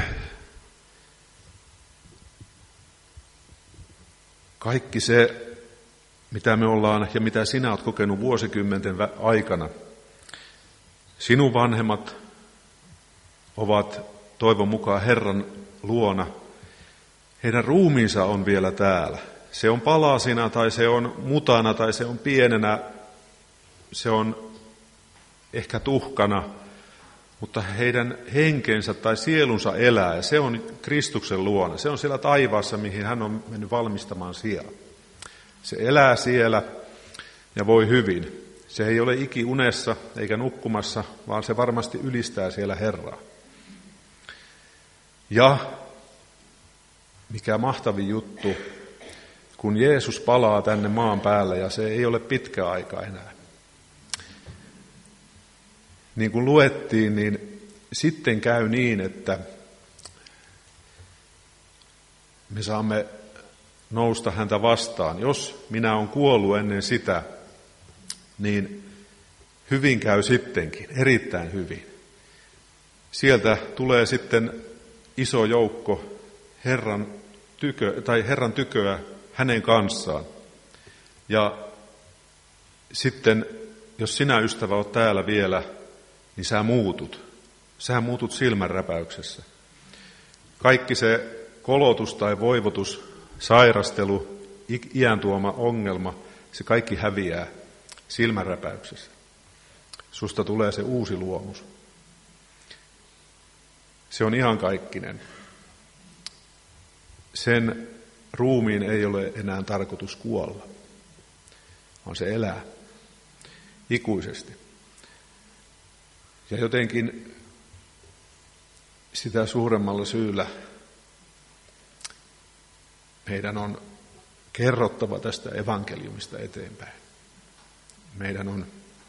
kaikki se, mitä me ollaan ja mitä sinä olet kokenut vuosikymmenten aikana, sinun vanhemmat ovat toivon mukaan Herran luona. Heidän ruumiinsa on vielä täällä. Se on palasina tai se on mutana tai se on pienenä, se on ehkä tuhkana, mutta heidän henkensä tai sielunsa elää ja se on Kristuksen luona. Se on siellä taivaassa, mihin hän on mennyt valmistamaan siellä. Se elää siellä ja voi hyvin. Se ei ole iki unessa eikä nukkumassa, vaan se varmasti ylistää siellä Herraa. Ja mikä mahtavin juttu, kun Jeesus palaa tänne maan päälle ja se ei ole pitkä aika enää. Niin kuin luettiin, niin sitten käy niin, että me saamme nousta häntä vastaan. Jos minä olen kuollut ennen sitä, niin hyvin käy sittenkin, erittäin hyvin. Sieltä tulee sitten iso joukko Herran, tykö, tai Herran tyköä hänen kanssaan. Ja sitten, jos sinä ystävä olet täällä vielä, niin sä muutut. Sä muutut silmänräpäyksessä. Kaikki se kolotus tai voivotus, sairastelu, iän tuoma ongelma, se kaikki häviää silmänräpäyksessä. Susta tulee se uusi luomus. Se on ihan kaikkinen. Sen ruumiin ei ole enää tarkoitus kuolla, vaan se elää ikuisesti. Ja jotenkin sitä suuremmalla syyllä meidän on kerrottava tästä evankeliumista eteenpäin. Meidän on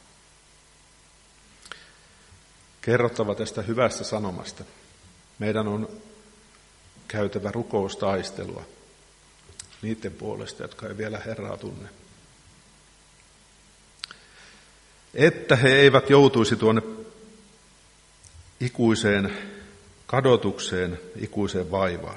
kerrottava tästä hyvästä sanomasta. Meidän on käytävä rukoustaistelua niiden puolesta, jotka ei vielä Herraa tunne. Että he eivät joutuisi tuonne ikuiseen kadotukseen, ikuiseen vaivaan.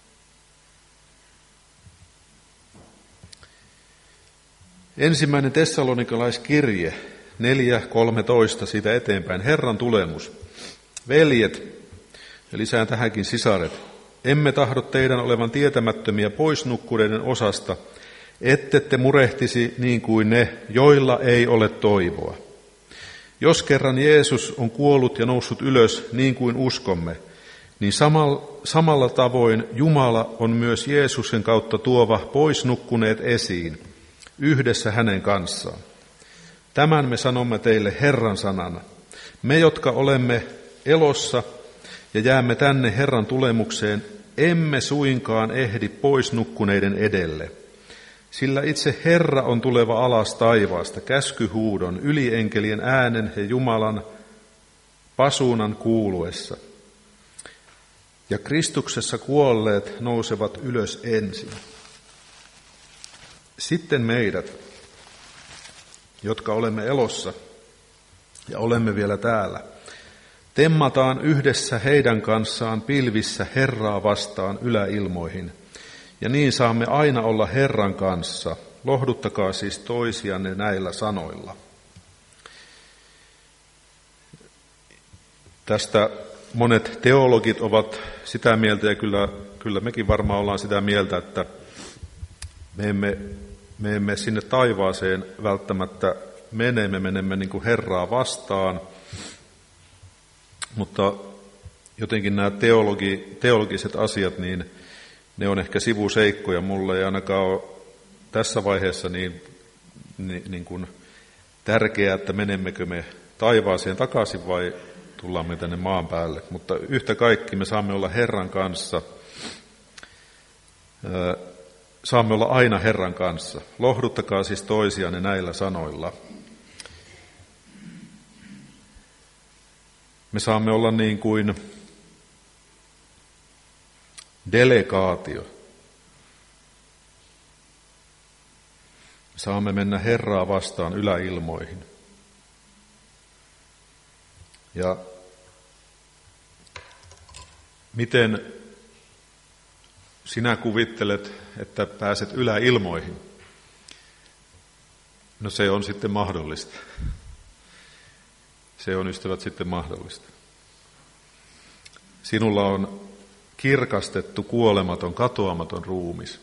Ensimmäinen tessalonikalaiskirje, neljä kolmetoista, siitä eteenpäin. Herran tulemus. Veljet, ja lisään tähänkin sisaret, emme tahdo teidän olevan tietämättömiä pois nukkuneiden osasta, ettette murehtisi niin kuin ne, joilla ei ole toivoa. Jos kerran Jeesus on kuollut ja noussut ylös niin kuin uskomme, niin samalla tavoin Jumala on myös Jeesuksen kautta tuova pois nukkuneet esiin, yhdessä hänen kanssaan. Tämän me sanomme teille Herran sanana. Me, jotka olemme elossa ja jäämme tänne Herran tulemukseen, emme suinkaan ehdi pois nukkuneiden edelle. Sillä itse Herra on tuleva alas taivaasta käskyhuudon, ylienkelien äänen ja Jumalan pasuunan kuuluessa. Ja Kristuksessa kuolleet nousevat ylös ensin. Sitten meidät, jotka olemme elossa ja olemme vielä täällä, temmataan yhdessä heidän kanssaan pilvissä Herraa vastaan yläilmoihin, ja niin saamme aina olla Herran kanssa. Lohduttakaa siis toisianne näillä sanoilla. Tästä monet teologit ovat sitä mieltä, ja kyllä, kyllä mekin varmaan ollaan sitä mieltä, että me emme, me emme sinne taivaaseen välttämättä mene, me menemme niin kuin Herraa vastaan, mutta jotenkin nämä teologi, teologiset asiat, niin ne on ehkä sivuseikkoja mulle, ei ainakaan ole tässä vaiheessa niin, niin, niin kuin tärkeää, että menemmekö me taivaaseen takaisin vai tullaan me tänne maan päälle. Mutta yhtä kaikki me saamme olla Herran kanssa, saamme olla aina Herran kanssa. Lohduttakaa siis toisianne näillä sanoilla. Me saamme olla niin kuin delegaatio. Saamme mennä Herraa vastaan yläilmoihin. Ja miten sinä kuvittelet, että pääset yläilmoihin? No se on sitten mahdollista. Se on, ystävät, sitten mahdollista. Sinulla on kirkastettu, kuolematon, katoamaton ruumis.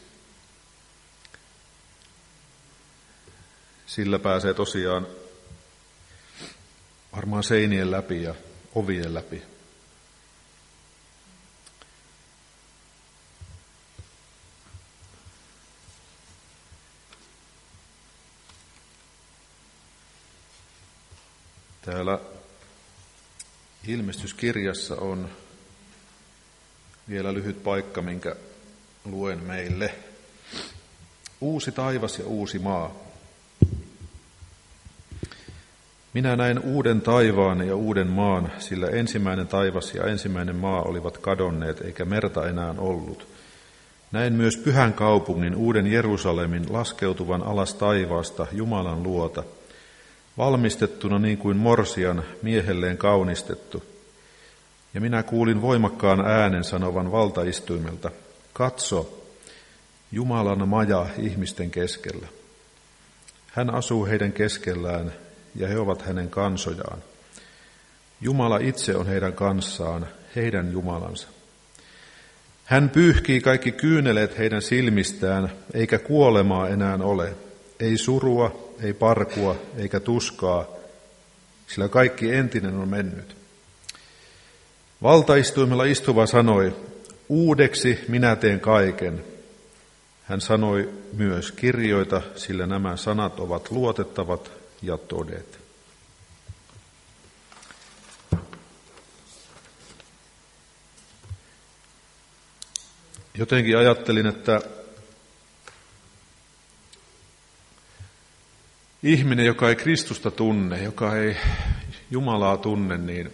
Sillä pääsee tosiaan varmaan seinien läpi ja ovien läpi. Täällä ilmestyskirjassa on vielä lyhyt paikka, minkä luen meille. Uusi taivas ja uusi maa. Minä näin uuden taivaan ja uuden maan, sillä ensimmäinen taivas ja ensimmäinen maa olivat kadonneet, eikä merta enää ollut. Näin myös pyhän kaupungin, uuden Jerusalemin, laskeutuvan alas taivaasta Jumalan luota, valmistettuna niin kuin morsian miehelleen kaunistettu. Ja minä kuulin voimakkaan äänen sanovan valtaistuimelta, katso, Jumalan maja ihmisten keskellä. Hän asuu heidän keskellään, ja he ovat hänen kansojaan. Jumala itse on heidän kanssaan, heidän Jumalansa. Hän pyyhkii kaikki kyyneleet heidän silmistään, eikä kuolemaa enää ole, ei surua, ei parkua, eikä tuskaa, sillä kaikki entinen on mennyt. Valtaistuimella istuva sanoi, uudeksi minä teen kaiken. Hän sanoi myös, kirjoita, sillä nämä sanat ovat luotettavat ja todet. Jotenkin ajattelin, että ihminen, joka ei Kristusta tunne, joka ei Jumalaa tunne, niin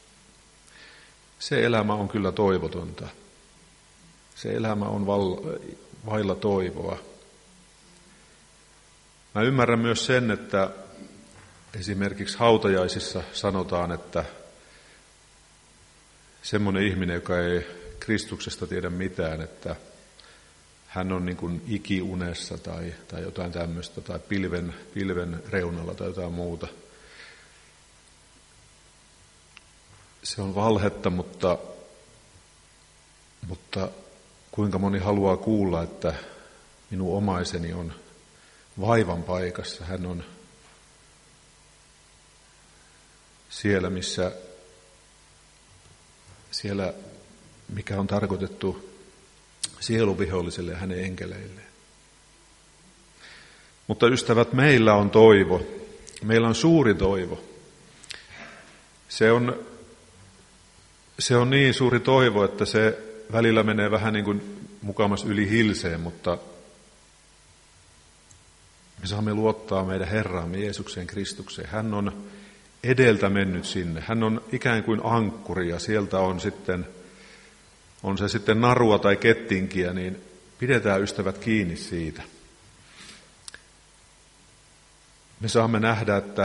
se elämä on kyllä toivotonta. Se elämä on vailla toivoa. Mä ymmärrän myös sen, että esimerkiksi hautajaisissa sanotaan, että semmoinen ihminen, joka ei Kristuksesta tiedä mitään, että hän on niin kuin ikiunessa tai, tai jotain tämmöistä, tai pilven, pilven reunalla tai jotain muuta. Se on valhetta, mutta, mutta kuinka moni haluaa kuulla, että minun omaiseni on vaivan paikassa. Hän on siellä, missä, siellä, mikä on tarkoitettu sieluviholliselle ja hänen enkeleilleen. Mutta ystävät, meillä on toivo. Meillä on suuri toivo. Se on, se on niin suuri toivo, että se välillä menee vähän niin kuin mukamas yli hilseen, mutta me saamme luottaa meidän Herraamme Jeesukseen Kristukseen. Hän on edeltä mennyt sinne. Hän on ikään kuin ankkuri ja sieltä on sitten, on se sitten narua tai kettinkiä, niin pidetään ystävät kiinni siitä. Me saamme nähdä, että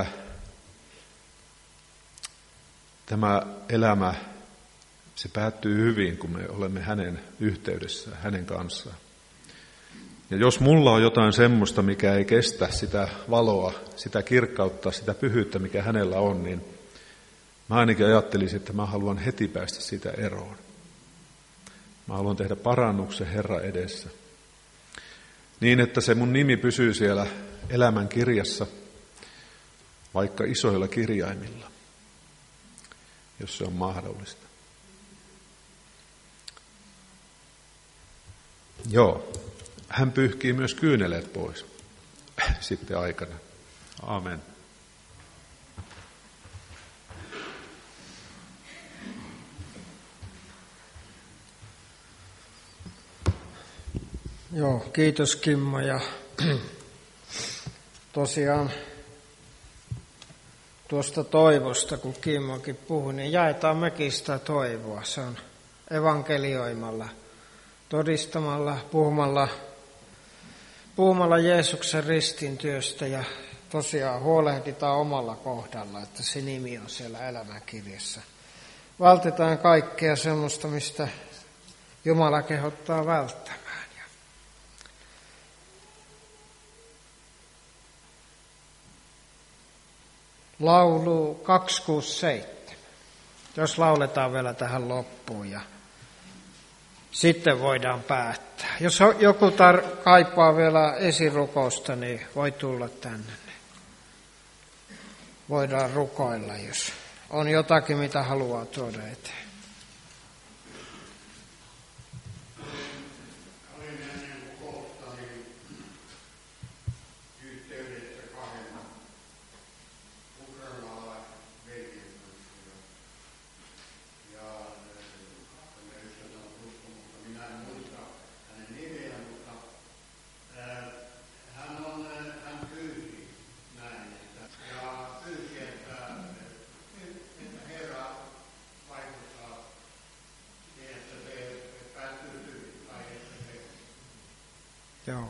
tämä elämä, se päättyy hyvin, kun me olemme hänen yhteydessä, hänen kanssaan. Ja jos mulla on jotain semmoista, mikä ei kestä sitä valoa, sitä kirkkautta, sitä pyhyyttä, mikä hänellä on, niin mä ainakin ajattelisin, että mä haluan heti päästä sitä eroon. Mä haluan tehdä parannuksen Herran edessä. Niin, että se mun nimi pysyy siellä elämän kirjassa, vaikka isoilla kirjaimilla, jos se on mahdollista. Joo, hän pyyhkii myös kyyneleet pois sitten aikana. Amen. Joo, kiitos Kimmo. Ja tosiaan tuosta toivosta, kun Kimmokin puhui, niin jaetaan mekin sitä toivoa. Se on evankelioimalla, todistamalla, puhumalla, puhumalla Jeesuksen ristin työstä ja tosiaan huolehditaan omalla kohdalla, että se nimi on siellä elämänkirjassa. Vältetään kaikkea semmoista, mistä Jumala kehottaa välttämään. Laulu kaksisataakuusikymmentäseitsemän, jos lauletaan vielä tähän loppuun ja sitten voidaan päättää. Jos joku tar- kaipaa vielä esirukousta, niin voi tulla tänne. Voidaan rukoilla, jos on jotakin, mitä haluaa tuoda eteen. Hän on, hän pyysi näin, että ja pyysi, että Joo.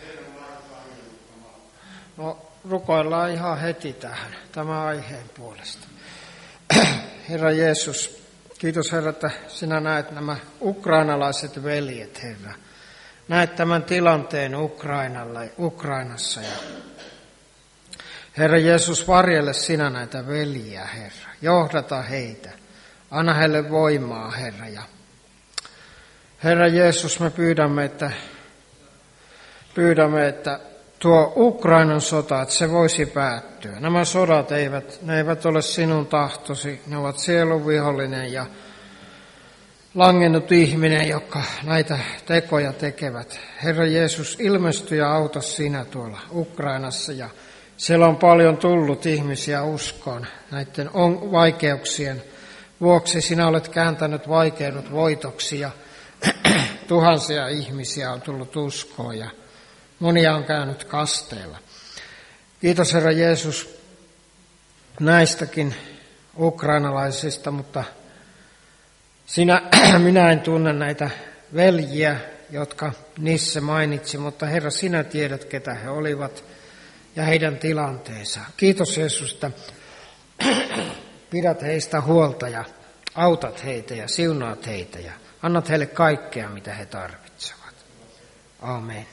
No, rukoillaan ihan heti tähän, tämän aiheen puolesta. Herra Jeesus, kiitos Herra, että sinä näet nämä ukrainalaiset veljet, Herra. Näet tämän tilanteen Ukrainalla, Ukrainassa. Ja Herra Jeesus, varjele sinä näitä veljiä, Herra. Johdata heitä. Anna heille voimaa, Herra. Ja Herra Jeesus, me pyydämme, että, pyydämme, että tuo Ukrainan sota, että se voisi päättyä. Nämä sodat eivät, ne eivät ole sinun tahtosi, ne ovat sielun vihollinen ja langennut ihminen, joka näitä tekoja tekevät. Herra Jeesus, ilmesty ja auta sinä tuolla Ukrainassa. Ja siellä on paljon tullut ihmisiä uskoon näiden vaikeuksien vuoksi. Sinä olet kääntänyt vaikeudet voitoksi ja tuhansia ihmisiä on tullut uskoon ja monia on käynyt kasteella. Kiitos Herra Jeesus näistäkin ukrainalaisista, mutta sinä, minä en tunne näitä veljiä, jotka Nisse mainitsi, mutta Herra, sinä tiedät, ketä he olivat ja heidän tilanteensa. Kiitos Jeesus, että pidät heistä huolta ja autat heitä ja siunaat heitä ja annat heille kaikkea, mitä he tarvitsevat. Amen.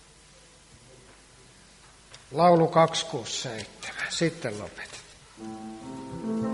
Laulu kaksisataakuusikymmentäseitsemän. Sitten lopetetaan.